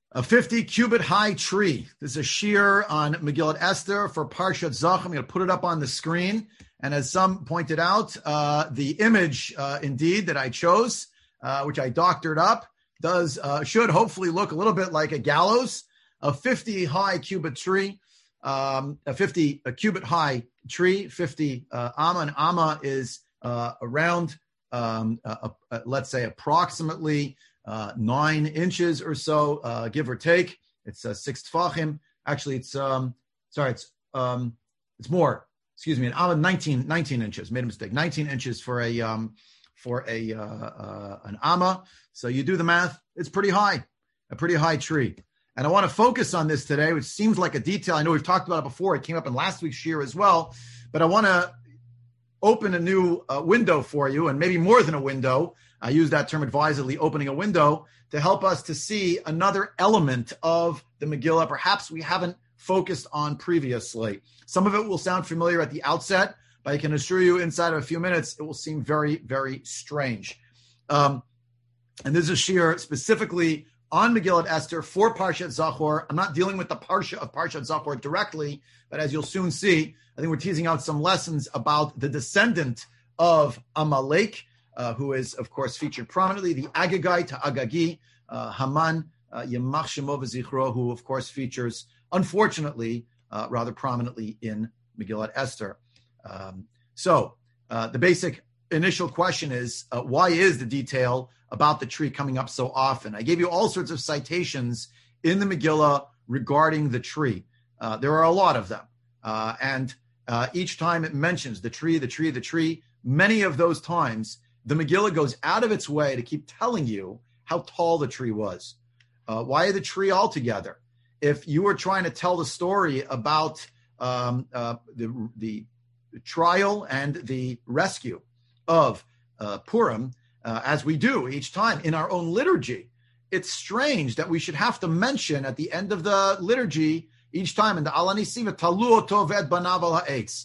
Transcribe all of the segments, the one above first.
A 50 cubit high tree. This is a shiur on Megillat Esther for Parshat Zach. I'm going to put it up on the screen. And as some pointed out, the image indeed that I chose, which I doctored up, should hopefully look a little bit like a gallows. A 50 high cubit tree, a cubit high tree, 50 amma. An amma is around, let's say approximately 9 inches or so, give or take. It's 6 tfachim. Actually, it's more. Excuse me, an amma 19 inches. Made a mistake. 19 inches for an amma. So you do the math. It's pretty high, a pretty high tree. And I want to focus on this today, which seems like a detail. I know we've talked about it before. It came up in last week's shiur as well. But I want to open a new window for you, and maybe more than a window. I use that term advisedly, opening a window, to help us to see another element of the Megillah perhaps we haven't focused on previously. Some of it will sound familiar at the outset, but I can assure you inside of a few minutes, it will seem very, very strange. And this is a shiur specifically on Megillat Esther for Parshat Zachor. I'm not dealing with the Parsha of Parshat Zachor directly, but as you'll soon see, I think we're teasing out some lessons about the descendant of Amalek, who is, of course, featured prominently, the Agagite, Agagi, Haman, Yemach Shemo v'Zichro, who, of course, features, unfortunately, rather prominently in Megillat Esther. So the basic initial question is, why is the detail about the tree coming up so often? I gave you all sorts of citations in the Megillah regarding the tree. There are a lot of them. And each time it mentions the tree, many of those times, the Megillah goes out of its way to keep telling you how tall the tree was. Why the tree altogether? If you were trying to tell the story about the trial and the rescue of Purim, as we do each time in our own liturgy, it's strange that we should have to mention at the end of the liturgy each time in the Al Hanisiva, Talu oto v'et banav al ha'etz.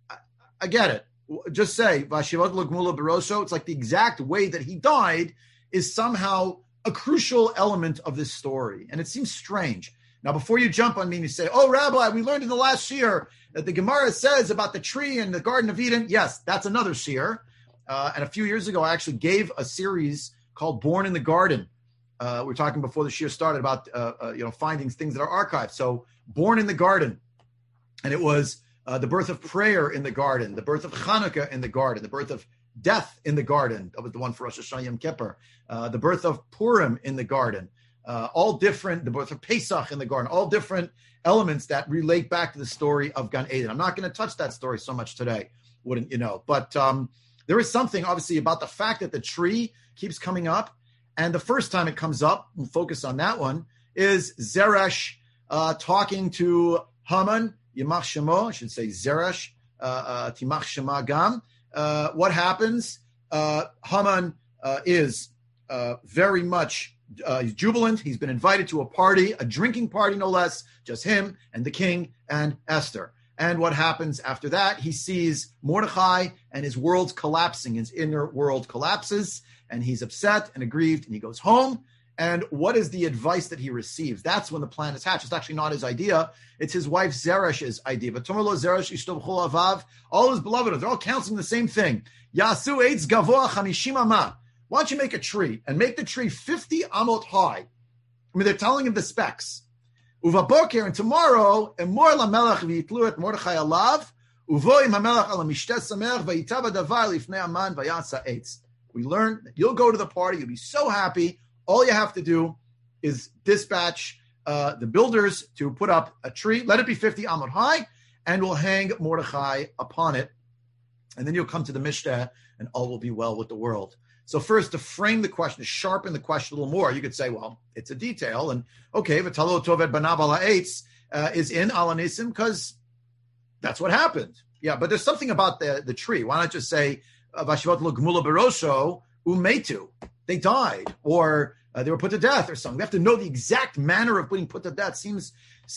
I get it. Just say, Vashivot Lugmula Barosho, it's like the exact way that he died is somehow a crucial element of this story. And it seems strange. Now, before you jump on me and you say, oh, Rabbi, we learned in the last shiur that the Gemara says about the tree in the Garden of Eden. Yes, that's another shiur. And a few years ago, I actually gave a series called Born in the Garden. We were talking before the shiur started about finding things that are archived. So Born in the Garden. And it was the birth of prayer in the garden, the birth of Hanukkah in the garden, the birth of death in the garden. That was the one for Rosh Hashanah Yom Kippur. The birth of Purim in the garden. All different, the birth of Pesach in the garden, all different elements that relate back to the story of Gan Eden. I'm not going to touch that story so much today, wouldn't you know? But there is something, obviously, about the fact that the tree keeps coming up. And the first time it comes up, we'll focus on that one, is Zeresh talking to Haman, Yemach Shemo, I should say Zeresh, Timach Shema Gam. What happens? Haman is very much jubilant. He's been invited to a party, a drinking party, no less, just him and the king and Esther. And what happens after that? He sees Mordechai and his world's collapsing. His inner world collapses, and he's upset and aggrieved, and he goes home. And what is the advice that he receives? That's when the plan is hatched. It's actually not his idea. It's his wife Zeresh's idea. But Tomerlo Zeresh Ishto B'chol Avav, all his beloved, they're all counseling the same thing. Yasu Eitz Gavoa Chamishim Amah. Why don't you make a tree and make the tree 50 amot high? I mean, they're telling him the specs. Uvaboker, and tomorrow, Emor LaMelech v'yitlu et Mordechai alav, uvoim HaMelech ala mishtes samer v'yitav hadavar lifnei Aman v'yasa eitz. We learn that you'll go to the party, you'll be so happy. All you have to do is dispatch the builders to put up a tree. Let it be 50 amot high, and we'll hang Mordechai upon it. And then you'll come to the Mishnah, and all will be well with the world. So first, to frame the question, to sharpen the question a little more, you could say, well, it's a detail. And okay, V'talo tovet banav al ha'etz is in Al Hanisim because that's what happened. Yeah, but there's something about the tree. Why not just say, Vashivot lo gmula berosho umetu? They died, or they were put to death, or something. We have to know the exact manner of being put to death. Seems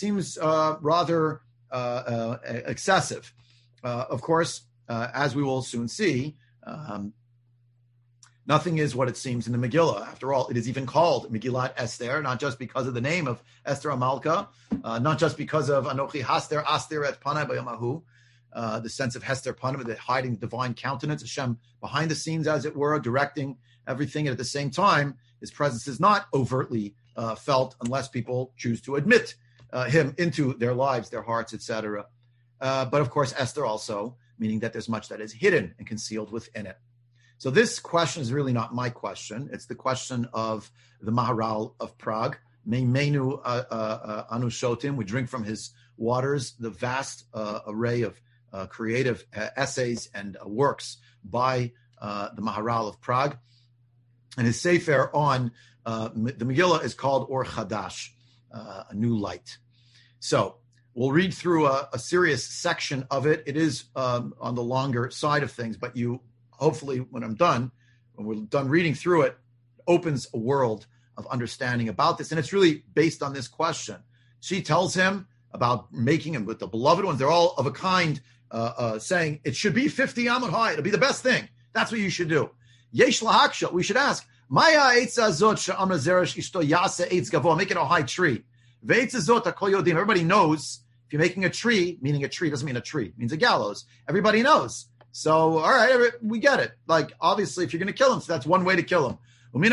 rather excessive. Of course, as we will soon see, Nothing is what it seems in the Megillah. After all, it is even called Megillat Esther, not just because of the name of Esther Amalka, not just because of Anochi Haster, Aster et Panai Bayamahu, the sense of Hester Panai, the hiding divine countenance, Hashem behind the scenes, as it were, directing everything. And at the same time, his presence is not overtly felt unless people choose to admit him into their lives, their hearts, etc. But of course, Esther also, meaning that there's much that is hidden and concealed within it. So this question is really not my question. It's the question of the Maharal of Prague. Meimenu anu shotim. We drink from his waters. The vast array of creative essays and works by the Maharal of Prague. And his sefer on the Megillah is called Or Chadash, a new light. So we'll read through a serious section of it. It is on the longer side of things, but you hopefully, when we're done reading through it, opens a world of understanding about this. And it's really based on this question. She tells him about making him with the beloved ones. They're all of a kind, saying it should be 50 amot high. It'll be the best thing. That's what you should do. Yesh lahaksha. We should ask, Maya eitza zot she'amra zeresh ishto yase eitz gavoa. Make it a high tree. Ve'etza zot hakol yodim. Everybody knows if you're making a tree, meaning a tree doesn't mean a tree, it means a gallows. Everybody knows. So, all right, we get it. Like, obviously, if you're going to kill him, so that's one way to kill him.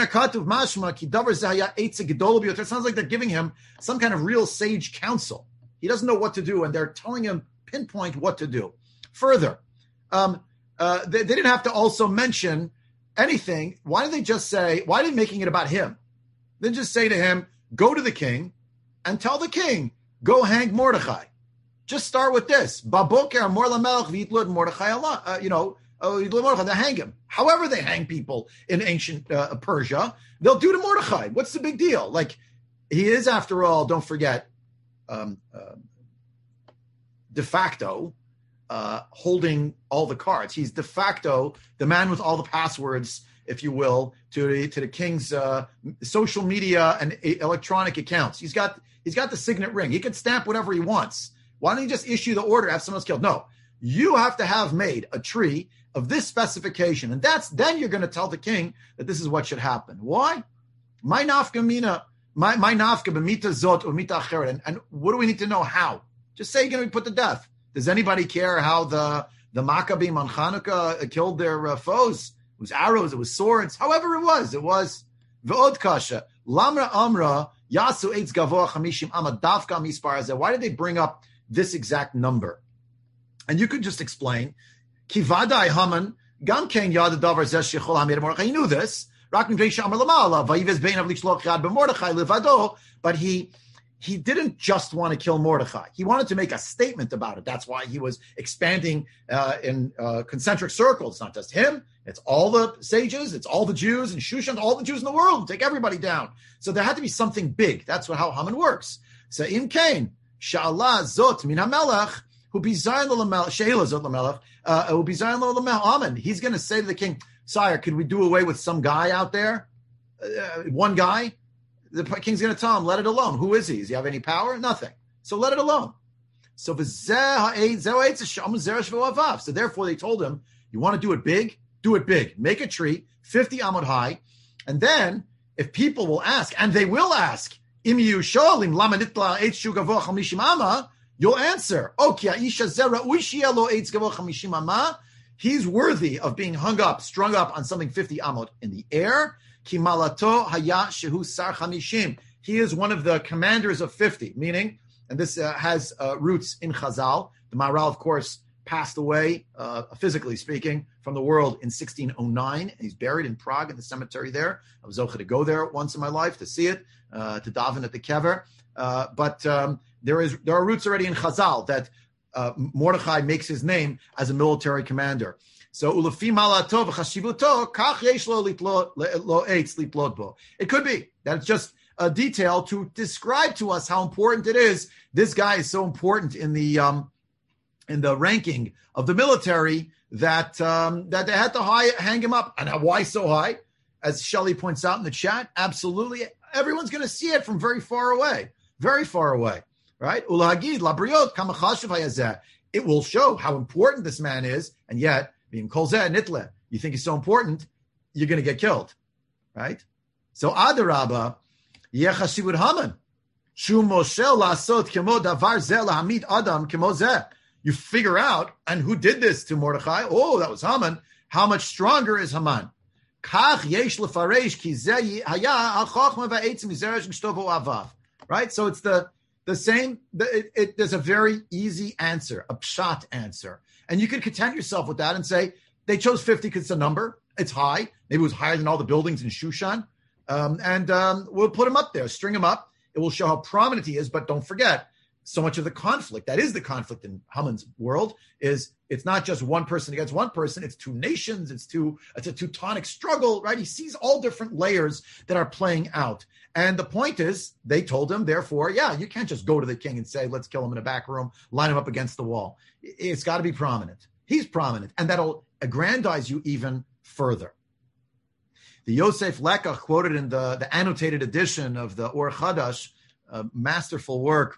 It sounds like they're giving him some kind of real sage counsel. He doesn't know what to do, and they're telling him pinpoint what to do. Further, they didn't have to also mention anything. Why did they just say, why are they making it about him? They just say to him, go to the king and tell the king, go hang Mordechai. Just start with this. Baboker mor lamelech v'yitlud Mordechai Allah. They hang him. However they hang people in ancient Persia, they'll do to Mordechai. What's the big deal? Like, he is, after all, don't forget, de facto holding all the cards. He's de facto the man with all the passwords, if you will, to the king's social media and electronic accounts. He's got the signet ring. He can stamp whatever he wants. Why don't you just issue the order, have someone else killed? No, you have to have made a tree of this specification. And then you're going to tell the king that this is what should happen. Why? My nafka mina, my nafka b'mita zot or mita acheret. And what do we need to know how? Just say you're going to be put to death. Does anybody care how the Maccabim on Hanukkah killed their foes? It was arrows, it was swords, however it was ve'od kasha. Lamra amra yasu eitz gavoa chamishim ama davka mispar hazeh. Why did they bring up this exact number? And you could just explain, Kivadai Haman, Gam Ken Yad Davar Zesh Shechol Hamir Mordechai. He knew this. But he didn't just want to kill Mordechai. He wanted to make a statement about it. That's why he was expanding in concentric circles. It's not just him. It's all the sages. It's all the Jews and Shushan, all the Jews in the world. Take everybody down. So there had to be something big. That's how Haman works. So in Cain, Sha'Allah Zot Min HaMelech, who bizayin lo lamelech, Sheila Zot Lamelech, who bizayin lo lamelech, Amen. He's going to say to the king, sire, could we do away with some guy out there? One guy? The king's going to tell him, let it alone. Who is he? Does he have any power? Nothing. So let it alone. So therefore they told him, you want to do it big? Do it big. Make a tree, 50 amot high. And then if people will ask, and they will ask, you'll answer, he's worthy of being strung up on something 50 amot in the air. He is one of the commanders of 50, meaning, and this has roots in Chazal. The Maharal, of course, passed away, physically speaking, from the world in 1609. He's buried in Prague in the cemetery there. I was zocheh to go there once in my life to see it, to daven at the kever. But there are roots already in Chazal that Mordechai makes his name as a military commander. So ulafi malato v'chashivuto kach yesh lo eitz litlot bo. It could be that it's just a detail to describe to us how important it is. This guy is so important in the ranking of the military that they had to hang him up. And why so high? As Shelley points out in the chat, absolutely everyone's going to see it from very far away, right? Ulahagid labriot kamachashiv hayazeh. It will show how important this man is, and yet. You think he's so important? you're going to get killed, right? So Adarabba, Yechashivud Haman. Shu Moshel lasot kemo davar zeh lahamid adam kemo zeh. You figure out, and who did this to Mordechai? Oh, that was Haman. How much stronger is Haman? Kach yesh lefaresh ki zeh haya al chochma va'etzim mizeresh g'shtovo avav. Right? So it's the same. There's a very easy answer, a pshat answer. And you can content yourself with that and say, they chose 50 because it's a number. It's high. Maybe it was higher than all the buildings in Shushan. We'll put him up there, string him up. It will show how prominent he is, but don't forget, so much of the conflict, that is the conflict in Haman's world, is it's not just one person against one person, it's two nations, it's a Teutonic struggle, right? He sees all different layers that are playing out. And the point is, they told him, therefore, yeah, you can't just go to the king and say, let's kill him in a back room, line him up against the wall. It's got to be prominent. He's prominent, and that'll aggrandize you even further. The Yosef Lekach quoted in the annotated edition of the Or Chadash, a masterful work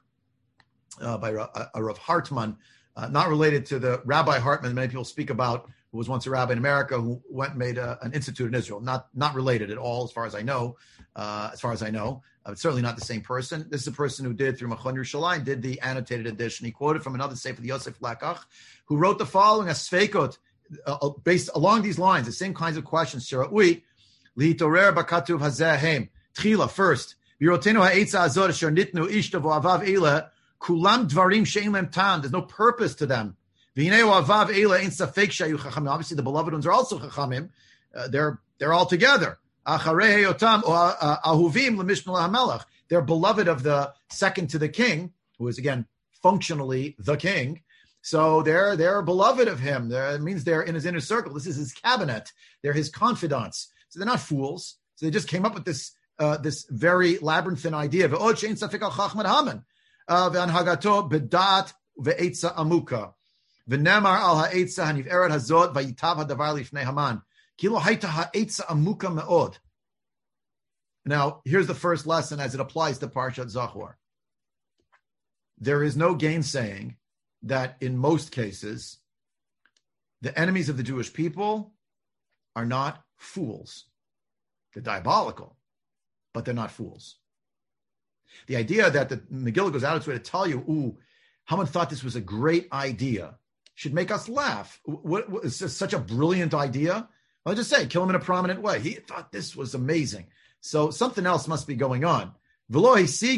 by Rav Hartman, not related to the Rabbi Hartman many people speak about, who was once a rabbi in America, who went and made an institute in Israel. Not related at all, as far as I know. It's certainly not the same person. This is a person who did, through Machon Yerushalayim, did the annotated edition. He quoted from another sefer, the Yosef Lekach, who wrote the following, as Sveikot, based along these lines, the same kinds of questions. Shira'ui, Lihitorer bakatuv hazeh heim. Tchila, first. Birotenu ha'etza azor asher nitnu ishtav avav eila kulam dvarim she'en lem tam. There's no purpose to them. V'hinei avav eila ein safek shayu chachamim. Obviously, the beloved ones are also chachamim. They're all together. Acharei heyotam ahuvim lemishmel hamelach. They're beloved of the second to the king, who is again functionally the king. So they're beloved of him. It means they're in his inner circle. This is his cabinet. They're his confidants. So they're not fools. So they just came up with this very labyrinthine idea. Now, here's the first lesson as it applies to Parshat Zachor. There is no gainsaying that in most cases, the enemies of the Jewish people are not fools. They're diabolical, but they're not fools. The idea that the Megillah goes out of its way to tell you, Haman thought this was a great idea, should make us laugh. What is this such a brilliant idea? I'll just say, kill him in a prominent way. He thought this was amazing. So something else must be going on. But he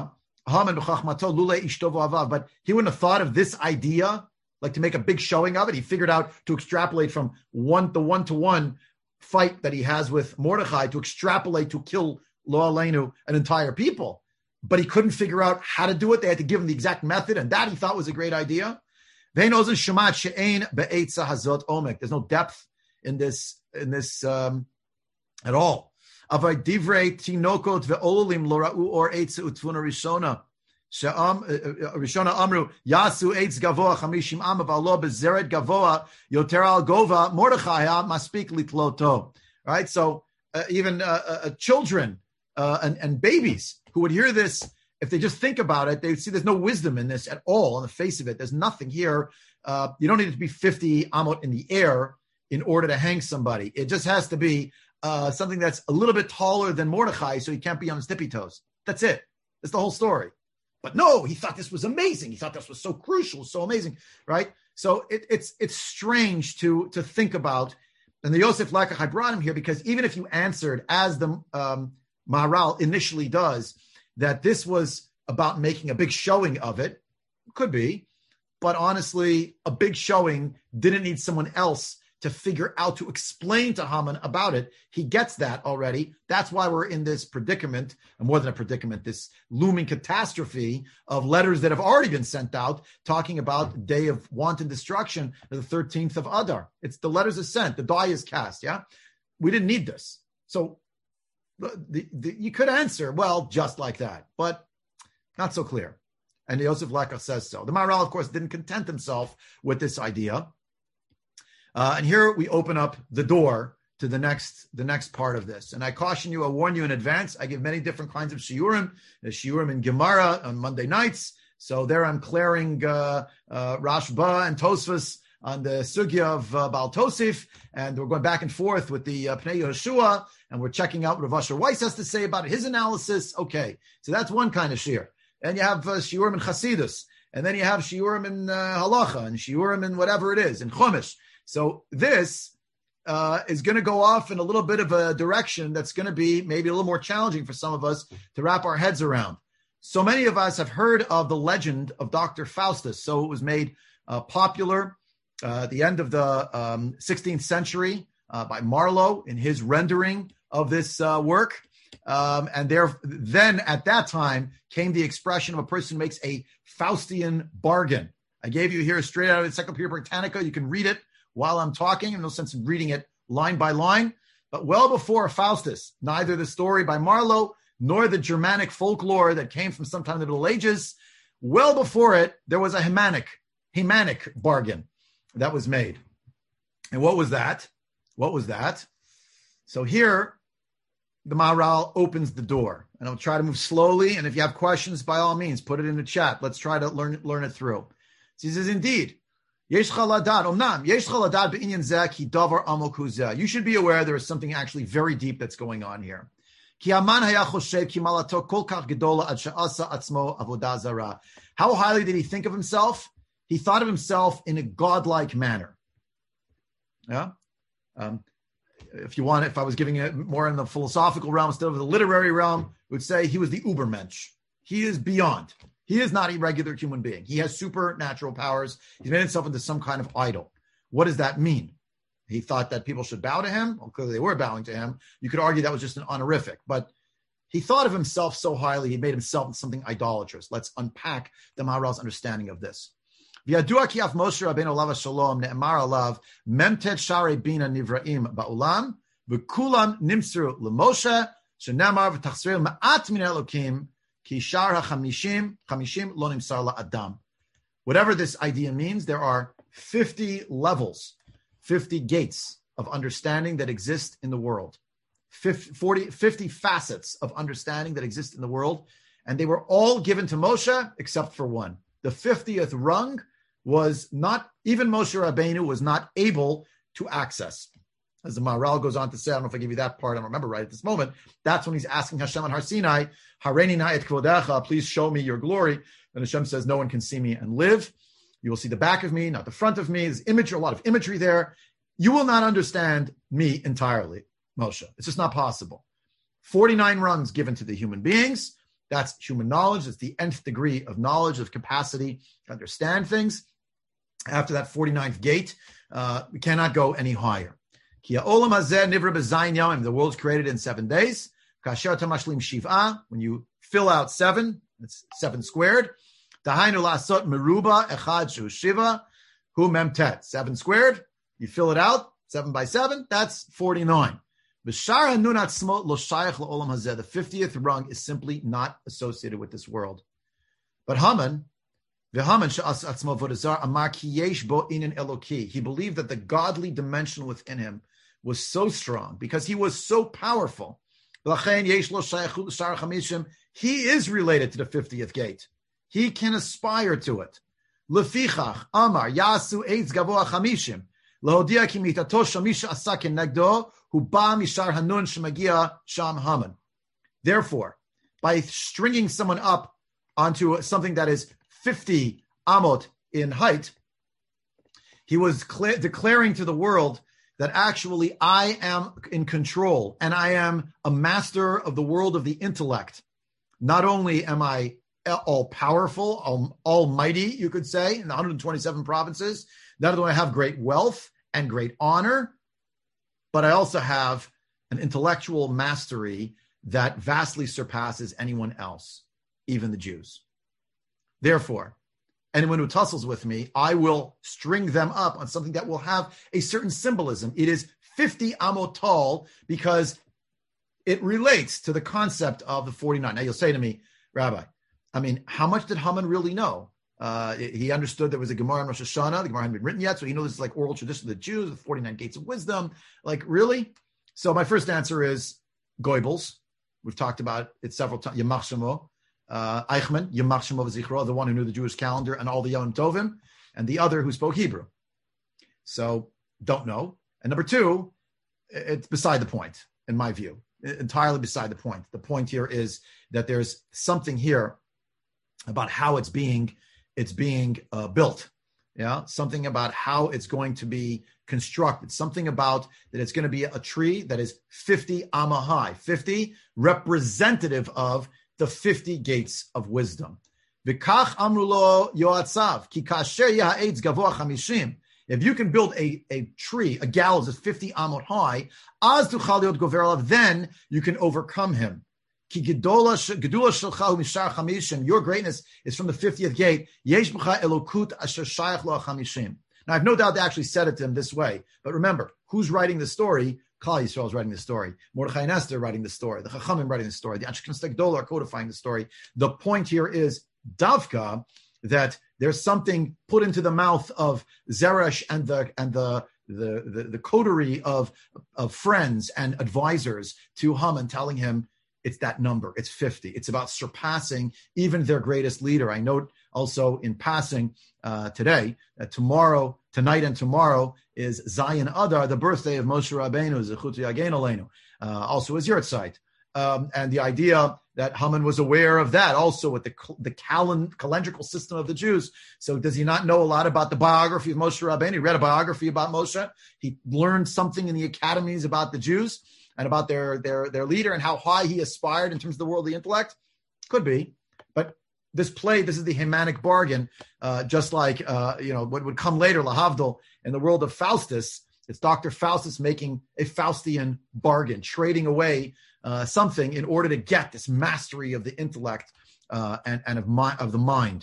wouldn't have thought of this idea, like to make a big showing of it. He figured out to extrapolate from the one-to-one fight that he has with Mordechai, to extrapolate to kill Lo Aleinu, an entire people. But he couldn't figure out how to do it. They had to give him the exact method, and that he thought was a great idea. There's no depth in this at all. Rishona Amru Yasu Eitz Gavoa Chamishim Am V'Alo Bezeret Gavoa Yoter Al Gova Mordechai Maspik Litloto. Right, so even children and babies who would hear this, if they just think about it, they would see there's no wisdom in this at all. On the face of it, there's nothing here. You don't need to be 50 amot in the air in order to hang somebody. It just has to be something that's a little bit taller than Mordechai, so he can't be on his tippy toes. That's it. That's the whole story. But no, he thought this was amazing. He thought this was so crucial, so amazing, right? So it's strange to think about. And the Yosef Lekach, I brought him here because even if you answered, as the Maharal initially does, that this was about making a big showing of it, could be. But honestly, a big showing didn't need someone else to figure out, to explain to Haman about it. He gets that already. That's why we're in this predicament, and more than a predicament, this looming catastrophe of letters that have already been sent out talking about the day of wanton destruction, the 13th of Adar. It's the letters are sent, the die is cast, yeah? We didn't need this. So you could answer, well, just like that, but not so clear. And Yosef Lekach says so. The Maharal, of course, didn't content himself with this idea. And here we open up the door to the next part of this. And I caution you, I warn you in advance, I give many different kinds of shiurim. There's shiurim in Gemara on Monday nights. So there I'm clearing Rashba and Tosfos on the sugya of Baal Tosif, and we're going back and forth with the Pnei Yehoshua, and we're checking out what Rav Asher Weiss has to say about his analysis. Okay, so that's one kind of shiur. And you have shiurim in Chasidus, and then you have shiurim in Halacha, and shiurim in whatever it is, in Chumash. So this is going to go off in a little bit of a direction that's going to be maybe a little more challenging for some of us to wrap our heads around. So many of us have heard of the legend of Dr. Faustus. So it was made popular at the end of the 16th century by Marlowe in his rendering of this work. And then at that time came the expression of a person who makes a Faustian bargain. I gave you here straight out of the Encyclopedia Britannica. You can read it while I'm talking. In no sense in reading it line by line. But well before Faustus, neither the story by Marlowe nor the Germanic folklore that came from sometime in the Middle Ages, well before it, there was a Hemanic bargain that was made. And what was that? So here, the Maharal opens the door. And I'll try to move slowly. And if you have questions, by all means, put it in the chat. Let's try to learn it through. So he says, indeed, you should be aware there is something actually very deep that's going on here. How highly did he think of himself? He thought of himself in a godlike manner. Yeah. If I was giving it more in the philosophical realm instead of the literary realm, I would say he was the Ubermensch. He is beyond. He is not a regular human being. He has supernatural powers. He's made himself into some kind of idol. What does that mean? He thought that people should bow to him. Well, clearly they were bowing to him. You could argue that was just an honorific, but he thought of himself so highly, he made himself something idolatrous. Let's unpack the Maharal's understanding of this. V'yadua ki af Moshe Rabbeinu alav shalom ne'emar alav memtet sharei bina nivraim ba'olam v'kulam nimtzeru l'Moshe she'nemar v'tachzir ma'at min elokim ki shar ha'chamishim lo nimtzar la'adam. Whatever this idea means, there are 50 levels, 50 gates of understanding that exist in the world. 50 facets of understanding that exist in the world, and they were all given to Moshe except for one. The 50th rung was not, even Moshe Rabbeinu was not able to access. As the Maharal goes on to say, I don't know if I give you that part, I don't remember right at this moment, that's when he's asking Hashem on Har Sinai, Hareini na et kvodecha, please show me your glory. And Hashem says, no one can see me and live. You will see the back of me, not the front of me. There's imagery, a lot of imagery there. You will not understand me entirely, Moshe. It's just not possible. 49 rungs given to the human beings. That's human knowledge. It's the nth degree of knowledge, of capacity to understand things. After that 49th gate, we cannot go any higher. The world's created in 7 days. When you fill out 7, it's 7 squared. 7 squared. You fill it out, 7 by 7, that's 49. The 50th rung is simply not associated with this world. But Haman, he believed that the godly dimension within him was so strong because he was so powerful. He is related to the 50th gate. He can aspire to it. Lefichach Amar Yasu Eitz Gavoa Chamishim Lahodia Ki Mitato Shamisha Asakin Negdo Hu Ba Mishar Hanun Shemagia Sham Haman. Therefore, by stringing someone up onto something that is 50 amot in height, he was declaring to the world that actually I am in control and I am a master of the world of the intellect. Not only am I all-powerful, almighty, you could say, in the 127 provinces. Not only do I have great wealth and great honor, but I also have an intellectual mastery that vastly surpasses anyone else, even the Jews. Therefore, anyone who tussles with me, I will string them up on something that will have a certain symbolism. It is 50 amot tall because it relates to the concept of the 49. Now you'll say to me, Rabbi, I mean, how much did Haman really know? He understood there was a Gemara in Rosh Hashanah. The Gemara hadn't been written yet, so he knows this is like oral tradition of the Jews, the 49 gates of wisdom. Like, really? So my first answer is Goebbels. We've talked about it several times. Yamach Shemo. Eichmann, Yamach Shemo v'zichro, the one who knew the Jewish calendar and all the Yom Tovim, and the other who spoke Hebrew. So don't know. And number two, it's beside the point, in my view, entirely beside the point. The point here is that there's something here about how it's being built. Yeah, something about how it's going to be constructed. Something about that it's going to be a tree that is 50 amma high, 50 representative of the 50 gates of wisdom. V'kach amru lo yoatzav ki kasher ya'etz gavoa chamishim. If you can build a tree, a gallows that's 50 amot high, az tuchal liot gover alav, then you can overcome him. Ki gedula shelcha mishar chamishim. Your greatness is from the 50th gate. Yesh b'cha elokut asher shayach lo chamishim. Now, I have no doubt they actually said it to him this way. But remember, who's writing the story? Klal Yisrael is writing the story. Mordechai and Esther writing the story. The Chachamim writing the story. The Anshe Knesset Gedolah are codifying the story. The point here is davka, that there's something put into the mouth of Zeresh and the coterie of friends and advisors to Haman, telling him it's that number. It's 50. It's about surpassing even their greatest leader. I note also in passing today that tonight and tomorrow is Zayin Adar, the birthday of Moshe Rabbeinu, Zechutu Yagein Aleinu, also is Yurtzeit. And the idea that Haman was aware of that also with the calendrical system of the Jews. So does he not know a lot about the biography of Moshe Rabbeinu? He read a biography about Moshe. He learned something in the academies about the Jews and about their leader and how high he aspired in terms of the worldly intellect. Could be. But this is the Hamanic bargain, just like what would come later, Lahavdil, in the world of Faustus. It's Dr. Faustus making a Faustian bargain, trading away something in order to get this mastery of the intellect and of the mind.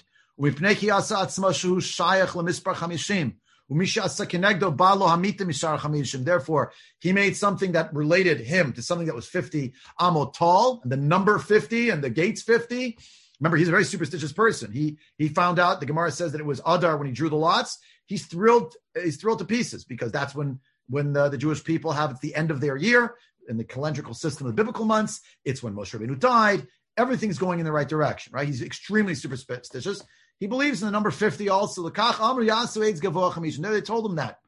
Therefore, he made something that related him to something that was 50 amot tall, and the number 50 and the gates 50. Remember, he's a very superstitious person. He found out, the Gemara says that it was Adar when he drew the lots. He's thrilled to pieces because that's when the Jewish people have at the end of their year in the calendrical system of the biblical months. It's when Moshe Rabbeinu died. Everything's going in the right direction, right? He's extremely superstitious. He believes in the number 50 also. There they told him that.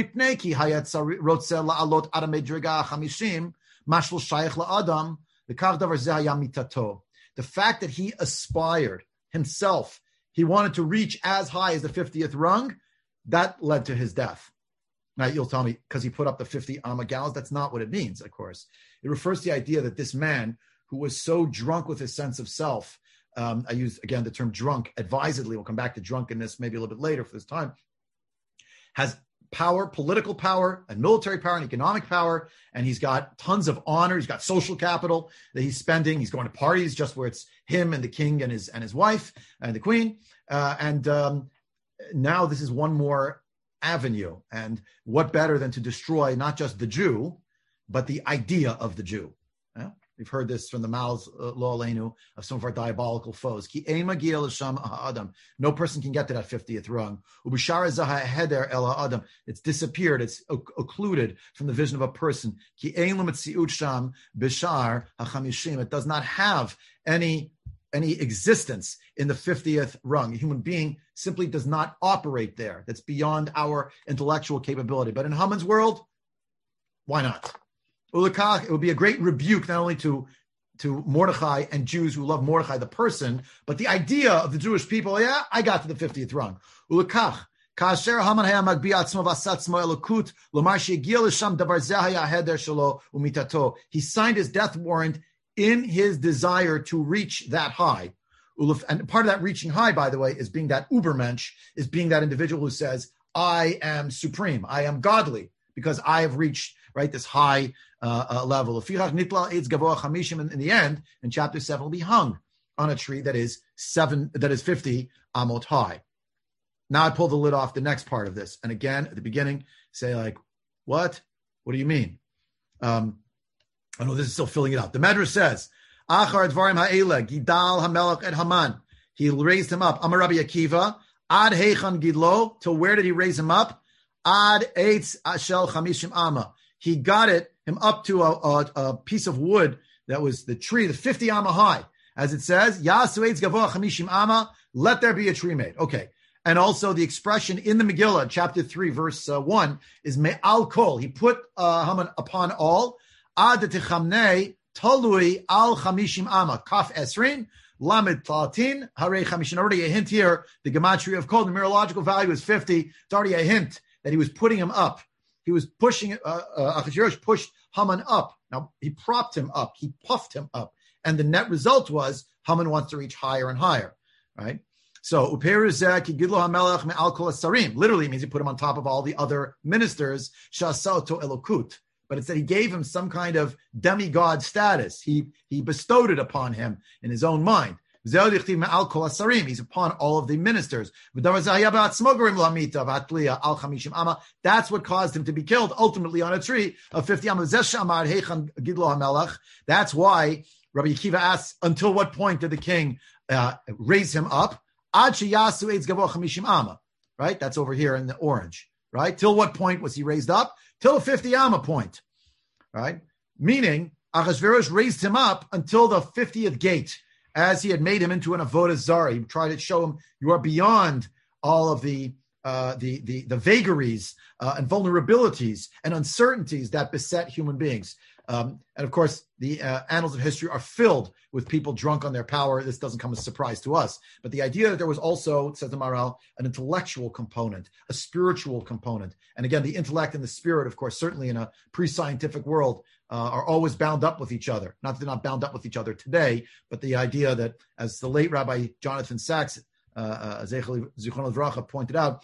The fact that he aspired himself, he wanted to reach as high as the 50th rung, that led to his death. Now, you'll tell me, because he put up the 50 amma gallows, that's not what it means, of course. It refers to the idea that this man, who was so drunk with his sense of self, I use, again, the term drunk advisedly, we'll come back to drunkenness maybe a little bit later for this time, has power, political power, and military power, and economic power, and he's got tons of honor, he's got social capital that he's spending, he's going to parties just where it's him and the king and his wife and the queen, now this is one more avenue. And what better than to destroy not just the Jew, but the idea of the Jew. We've heard this from the mouths, lo aleinu, of some of our diabolical foes. Ki ein magia l'sham ha'adam. No person can get to that 50th rung. Ubishara zaha heder el ha'adam. It's disappeared. It's occluded from the vision of a person. Ki ein l'metziut sham bishar ha'chamishim. It does not have any existence in the 50th rung. A human being simply does not operate there. That's beyond our intellectual capability. But in Haman's world, why not? It would be a great rebuke not only to Mordechai and Jews who love Mordechai the person, but the idea of the Jewish people. Yeah, I got to the 50th rung. He signed his death warrant in his desire to reach that high. And part of that reaching high, by the way, is being that Ubermensch, is being that individual who says, I am supreme, I am godly, because I have reached this high level. In the end, in chapter 7, will be hung on a tree that is 50 amot high. Now I pull the lid off the next part of this. And again, at the beginning, say what? What do you mean? I know this is still filling it out. The Medrash says, Achar dvarim ha'ela, Gidal hamelech et Haman. He raised him up. Amar Rabbi Akiva, ad heichan gidlo, till where did he raise him up? Ad eitz ashel chamishim amma. He got him up to a piece of wood that was the tree, the 50 amma high. As it says, Yasu eitz gavoa chamishim amma, let there be a tree made. Okay. And also the expression in the Megillah, chapter 3, verse 1, is me'al kol. He put Haman upon all. Ad techamnei talui al chamishim ama. Kaf esrin, lamed talatin, harei chamishin. Already a hint here. The gematria of kol, the numerological value is 50. It's already a hint that he was putting him up. He was pushing, Achashverosh pushed Haman up. Now, he propped him up. He puffed him up. And the net result was Haman wants to reach higher and higher, right? So, literally means he put him on top of all the other ministers, but it said he gave him some kind of demigod status. He bestowed it upon him in his own mind. He's upon all of the ministers. That's what caused him to be killed, ultimately on a tree of 50 amas. That's why Rabbi Akiva asks, until what point did the king raise him up? Right? That's over here in the orange. Right? Till what point was he raised up? Till 50 amma point. Right? Meaning, Achashverosh raised him up until the 50th gate, as he had made him into an avodah zarah. He tried to show him you are beyond all of the vagaries and vulnerabilities and uncertainties that beset human beings. And of course, the annals of history are filled with people drunk on their power. This doesn't come as a surprise to us. But the idea that there was also, says the Maharal, an intellectual component, a spiritual component. And again, the intellect and the spirit, of course, certainly in a pre-scientific world, are always bound up with each other. Not that they're not bound up with each other today, but the idea that, as the late Rabbi Jonathan Sachs, Zichron Livracha, pointed out,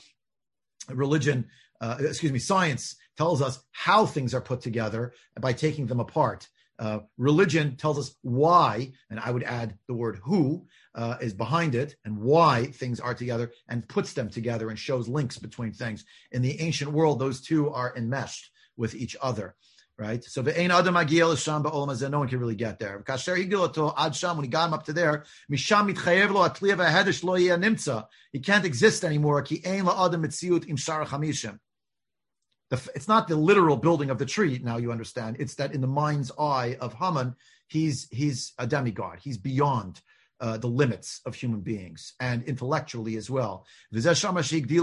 science tells us how things are put together by taking them apart. Religion tells us why, and I would add the word who is behind it, and why things are together, and puts them together and shows links between things. In the ancient world, those two are enmeshed with each other, right? So ve'ein adam agiel sham ba'olam hazeh, no one can really get there. Kasher higil oto ad sham, when he got him up to there, misham mitchayev lo atliya v'hedish lo yeh nimtza. He can't exist anymore. Ki ein la'adam mitziut im shar chamishim. It's not the literal building of the tree, now you understand. It's that in the mind's eye of Haman, he's a demigod. He's beyond the limits of human beings, and intellectually as well. Understand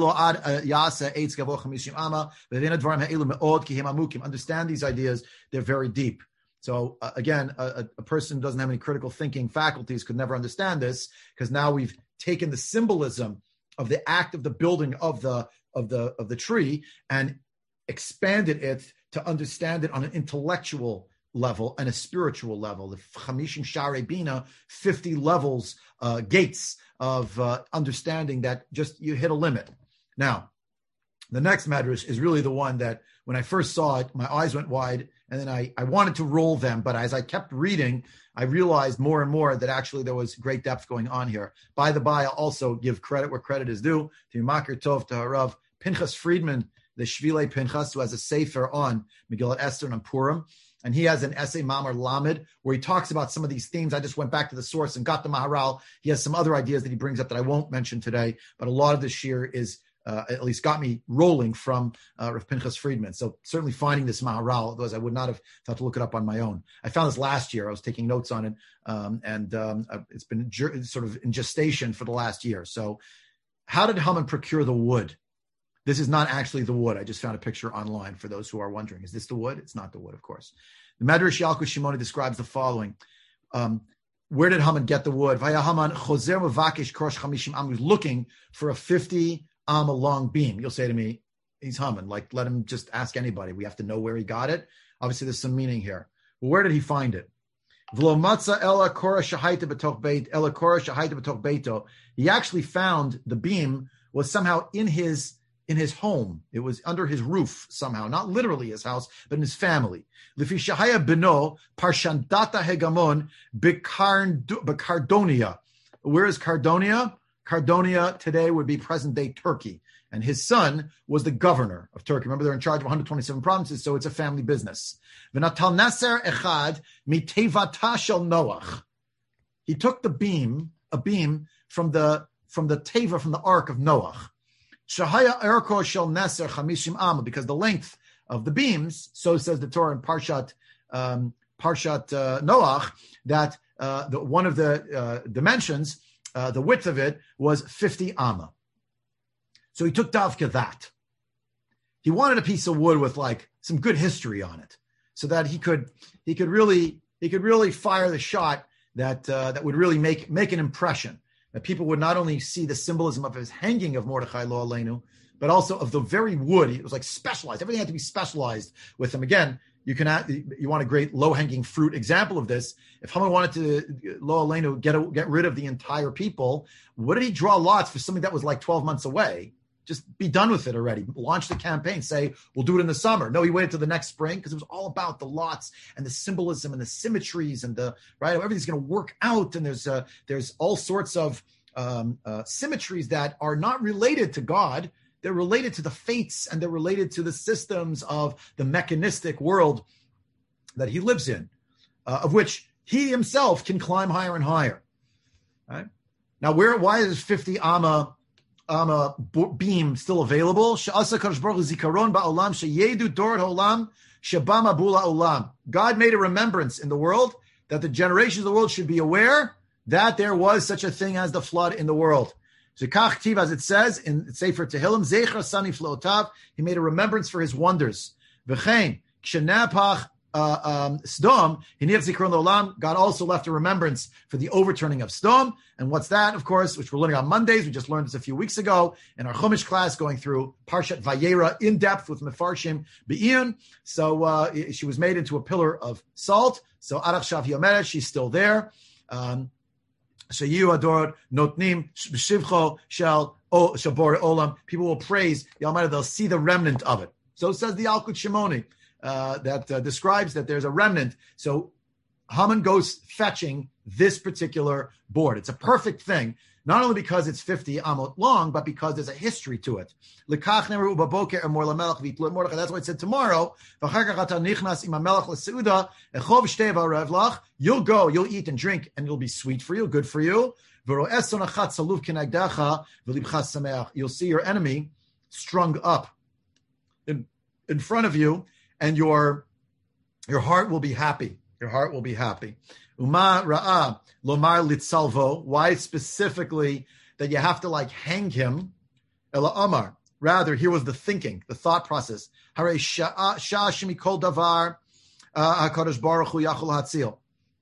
these ideas, they're very deep. So again, a person who doesn't have any critical thinking faculties could never understand this, because now we've taken the symbolism of the act of the building of the tree and expanded it to understand it on an intellectual level and a spiritual level. The Chamishim Sharei Bina, 50 levels, gates of understanding that just you hit a limit. Now, the next medrash is really the one that when I first saw it, my eyes went wide, and then I wanted to roll them, but as I kept reading, I realized more and more that actually there was great depth going on here. By the by, I'll also give credit where credit is due to Makir Tov, to Harav Pinchas Friedman, the Shvilei Pinchas, who has a sefer on Megillat Esther and on Purim. And he has an essay, Mamar Lamed, where he talks about some of these themes. I just went back to the source and got the Maharal. He has some other ideas that he brings up that I won't mention today, but a lot of this shir is, at least got me rolling from Rav Pinchas Friedman. So certainly finding this Maharal, otherwise I would not have thought to look it up on my own. I found this last year. I was taking notes on it, and it's been sort of in gestation for the last year. So how did Haman procure the wood? This is not actually the wood. I just found a picture online for those who are wondering. Is this the wood? It's not the wood, of course. The Medrash Yalkut Shimoni describes the following. Where did Haman get the wood? Vaya Haman chozer mevakesh korosh chamishim am. He was looking for a 50 amma long beam. You'll say to me, he's Haman. Like, let him just ask anybody. We have to know where he got it. Obviously, there's some meaning here. Well, where did he find it? V'lo matza ela korah shahaita b'toch beit, ela korah shahaita b'toch beito. He actually found the beam was somehow in his home. It was under his roof somehow, not literally his house, but in his family. Lifi Shahaya Beno, Parshandata Hegamon, Becardonia. Where is Cardonia? Cardonia today would be present-day Turkey. And his son was the governor of Turkey. Remember, they're in charge of 127 provinces, so it's a family business. V'natal Nasser Echad mitevata shel Noach. He took a beam from the teva, from the ark of Noach. Shahaya erko shel neser chamishim amma, because the length of the beams, so says the Torah in Parshat Noach, that one of the dimensions, the width of it was 50 amma. So he took Davka that. He wanted a piece of wood with like some good history on it, so that he could really fire the shot that would really make an impression, that people would not only see the symbolism of his hanging of Mordechai Lo Aleinu, but also of the very wood. It was like specialized. Everything had to be specialized with him. Again, you want a great low-hanging fruit example of this. If Haman wanted to, Lo Aleinu, get rid of the entire people, what did he draw lots for something that was like 12 months away? Just be done with it already. Launch the campaign. Say, we'll do it in the summer. No, he waited till the next spring because it was all about the lots and the symbolism and the symmetries and everything's going to work out. And there's all sorts of symmetries that are not related to God. They're related to the fates and they're related to the systems of the mechanistic world that he lives in, of which he himself can climb higher and higher. Right? Now, why is 50 Amma beam still available? God made a remembrance in the world that the generations of the world should be aware that there was such a thing as the flood in the world. So as it says in Sefer Tehillim, Zecher Sani Flotav, he made a remembrance for his wonders. V'chein, Kshenapach Sdom, God also left a remembrance for the overturning of Sdom. And what's that, of course, which we're learning on Mondays. We just learned this a few weeks ago in our Chumash class, going through Parshat Vayera in depth with Mefarshim Be'iyun. So she was made into a pillar of salt. So Arach Shav Yomeret, she's still there. Shayu Ador Notnim Shivcho Shel Shabor Olam. People will praise the Almighty. They'll see the remnant of it. So says the Alkut Shimoni. That describes that there's a remnant. So Haman goes fetching this particular board. It's a perfect thing, not only because it's 50 amot long, but because there's a history to it. That's why it said tomorrow, you'll go, you'll eat and drink, and it'll be sweet for you, good for you. You'll see your enemy strung up in front of you, and your heart will be happy. Your heart will be happy. Uma ra'a lomar litzalvo. Why specifically that you have to like hang him? Ela amar. Rather, here was the thinking, the thought process. Hare sha'ashimi kol davar hakadosh baruch hu yachol hatzil.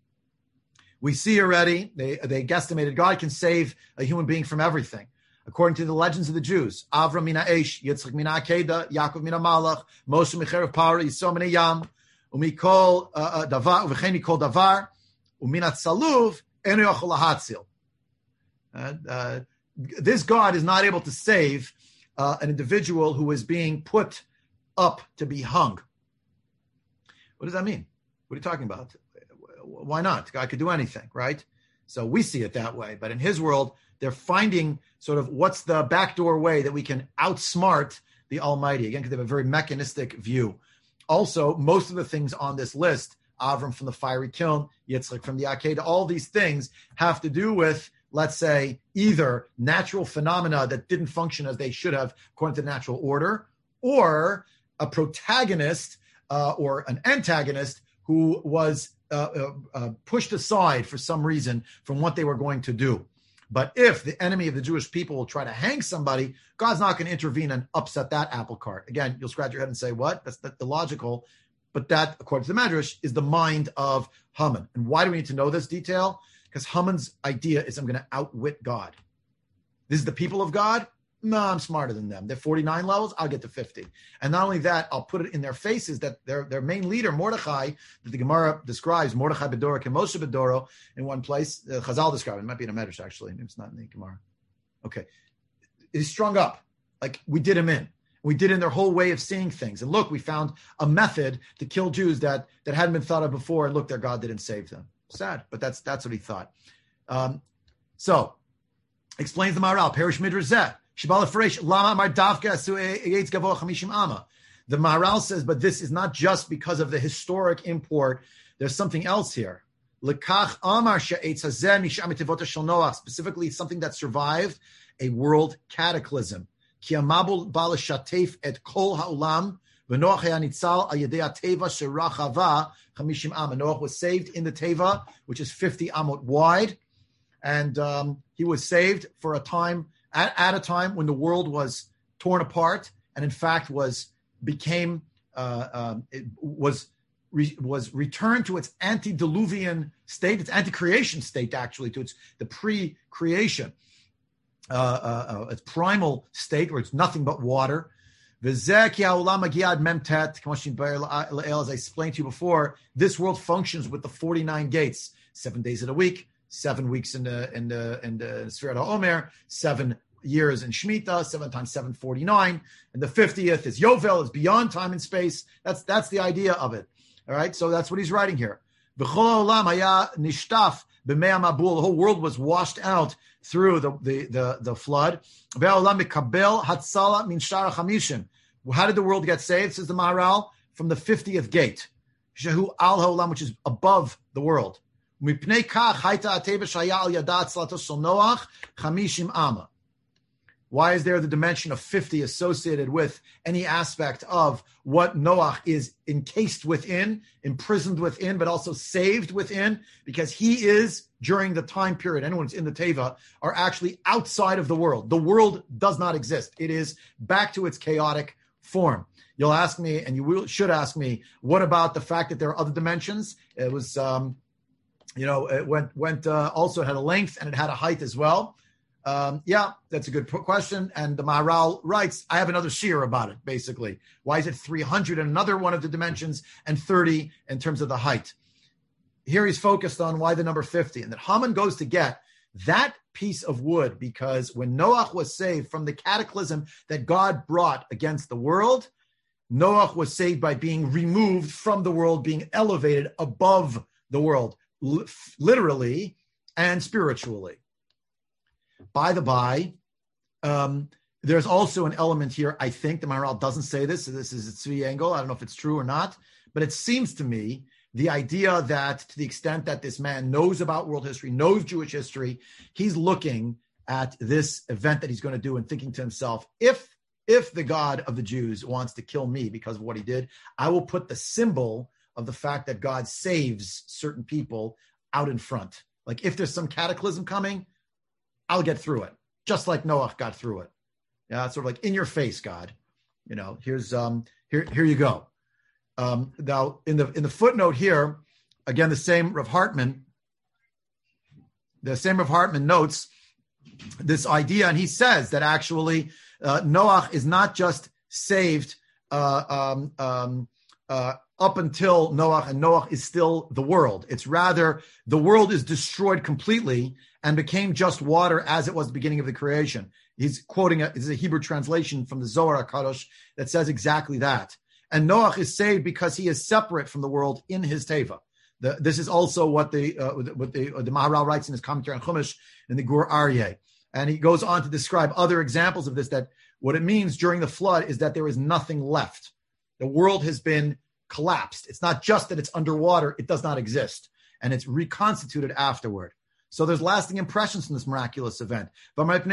We see already they guesstimated God can save a human being from everything. According to the legends of the Jews, Avram mina Eish, Yitzchak mina Akeda, Yaakov mina Malach, Moshe micherev Parah, Yisro mina Yam, umikol davar, uv'chein mikol davar, uminat saluv, enu yochol lahatzil. This God is not able to save an individual who is being put up to be hung. What does that mean? What are you talking about? Why not? God could do anything, right? So we see it that way. But in his world, they're finding sort of what's the backdoor way that we can outsmart the Almighty. Again, because they have a very mechanistic view. Also, most of the things on this list, Avram from the fiery kiln, Yitzchak from the Akedah, all these things have to do with, let's say, either natural phenomena that didn't function as they should have according to natural order, or a protagonist or an antagonist who was pushed aside for some reason from what they were going to do. But if the enemy of the Jewish people will try to hang somebody, God's not going to intervene and upset that apple cart. Again, you'll scratch your head and say, what? That's illogical. But that, according to the Medrash, is the mind of Haman. And why do we need to know this detail? Because Haman's idea is I'm going to outwit God. This is the people of God? No, I'm smarter than them. They're 49 levels, I'll get to 50. And not only that, I'll put it in their faces that their main leader, Mordechai, that the Gemara describes, Mordechai Bedoro, Moshe Bedoro, in one place. Chazal describes it. It might be in a Medrash, actually. It's not in the Gemara. Okay. He's strung up. Like, we did him in. We did in their whole way of seeing things. And look, we found a method to kill Jews that hadn't been thought of before. And look, their God didn't save them. Sad, but that's what he thought. So, explains the Maharal, Perish Midrash Zeh. The Maharal says, but this is not just because of the historic import. There's something else here. Specifically, something that survived a world cataclysm. Noah was saved in the Teva, which is 50 amot wide. And he was saved for a time, at a time when the world was torn apart, and in fact was returned to its antediluvian state, its anti-creation state, actually, to the pre-creation, its primal state, where it's nothing but water. As I explained to you before, this world functions with the 49 gates, 7 days of the week, 7 weeks in the Sfirat HaOmer, 7 years in Shemitah, 7 times 7, 49, and the 50th is Yovel, is beyond time and space. That's the idea of it. All right, so that's what he's writing here. The whole world was washed out through the flood. How did the world get saved? Says the Maharal, from the 50th gate, which is above the world. Why is there the dimension of 50 associated with any aspect of what Noach is encased within, imprisoned within, but also saved within? Because he is, during the time period, anyone who's in the Teva, are actually outside of the world. The world does not exist. It is back to its chaotic form. You'll ask me, and should ask me, what about the fact that there are other dimensions? It was, it went also had a length and it had a height as well. Yeah, that's a good question. And the Maharal writes, I have another shiur about it, basically. Why is it 300 in another one of the dimensions and 30 in terms of the height? Here he's focused on why the number 50, and that Haman goes to get that piece of wood because when Noach was saved from the cataclysm that God brought against the world, Noach was saved by being removed from the world, being elevated above the world, literally and spiritually. By the by, there's also an element here, I think, the Maharal doesn't say this, so this is a Tzvi angle, I don't know if it's true or not, but it seems to me the idea that to the extent that this man knows about world history, knows Jewish history, he's looking at this event that he's going to do and thinking to himself, if the God of the Jews wants to kill me because of what he did, I will put the symbol of the fact that God saves certain people out in front. Like if there's some cataclysm coming, I'll get through it, just like Noach got through it. Yeah, it's sort of like in your face, God. Here's here you go. Now in the footnote here, again the same Rav Hartman notes this idea, and he says that actually Noach is not just saved up until Noach, and Noach is still the world. It's rather the world is destroyed completely and became just water as it was the beginning of the creation. He's quoting this is a Hebrew translation from the Zohar HaKadosh that says exactly that. And Noach is saved because he is separate from the world in his teva. This is also what the Maharal writes in his commentary on Chumash in the Gur Aryeh. And he goes on to describe other examples of this, that what it means during the flood is that there is nothing left. The world has been collapsed. It's not just that it's underwater, it does not exist. And it's reconstituted afterward. So there's lasting impressions from this miraculous event. Meaning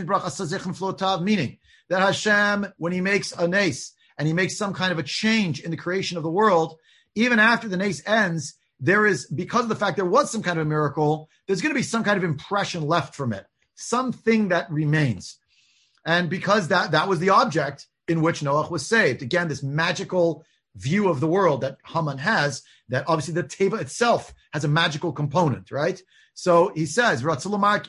that Hashem, when he makes a nace, and he makes some kind of a change in the creation of the world, even after the nace ends, there is, because of the fact there was some kind of a miracle, there's going to be some kind of impression left from it, something that remains. And because that was the object in which Noach was saved. Again, this magical view of the world that Haman has, that obviously the Teva itself has a magical component, right? So he says, even though the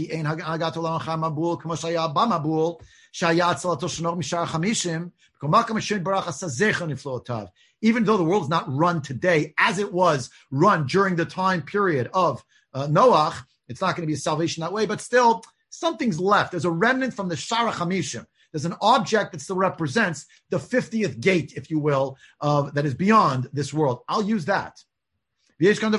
world is not run today as it was run during the time period of Noach, it's not going to be a salvation that way, but still something's left. There's a remnant from the Shara Chamishim. There's an object that still represents the 50th gate, if you will, that is beyond this world. I'll use that. There's still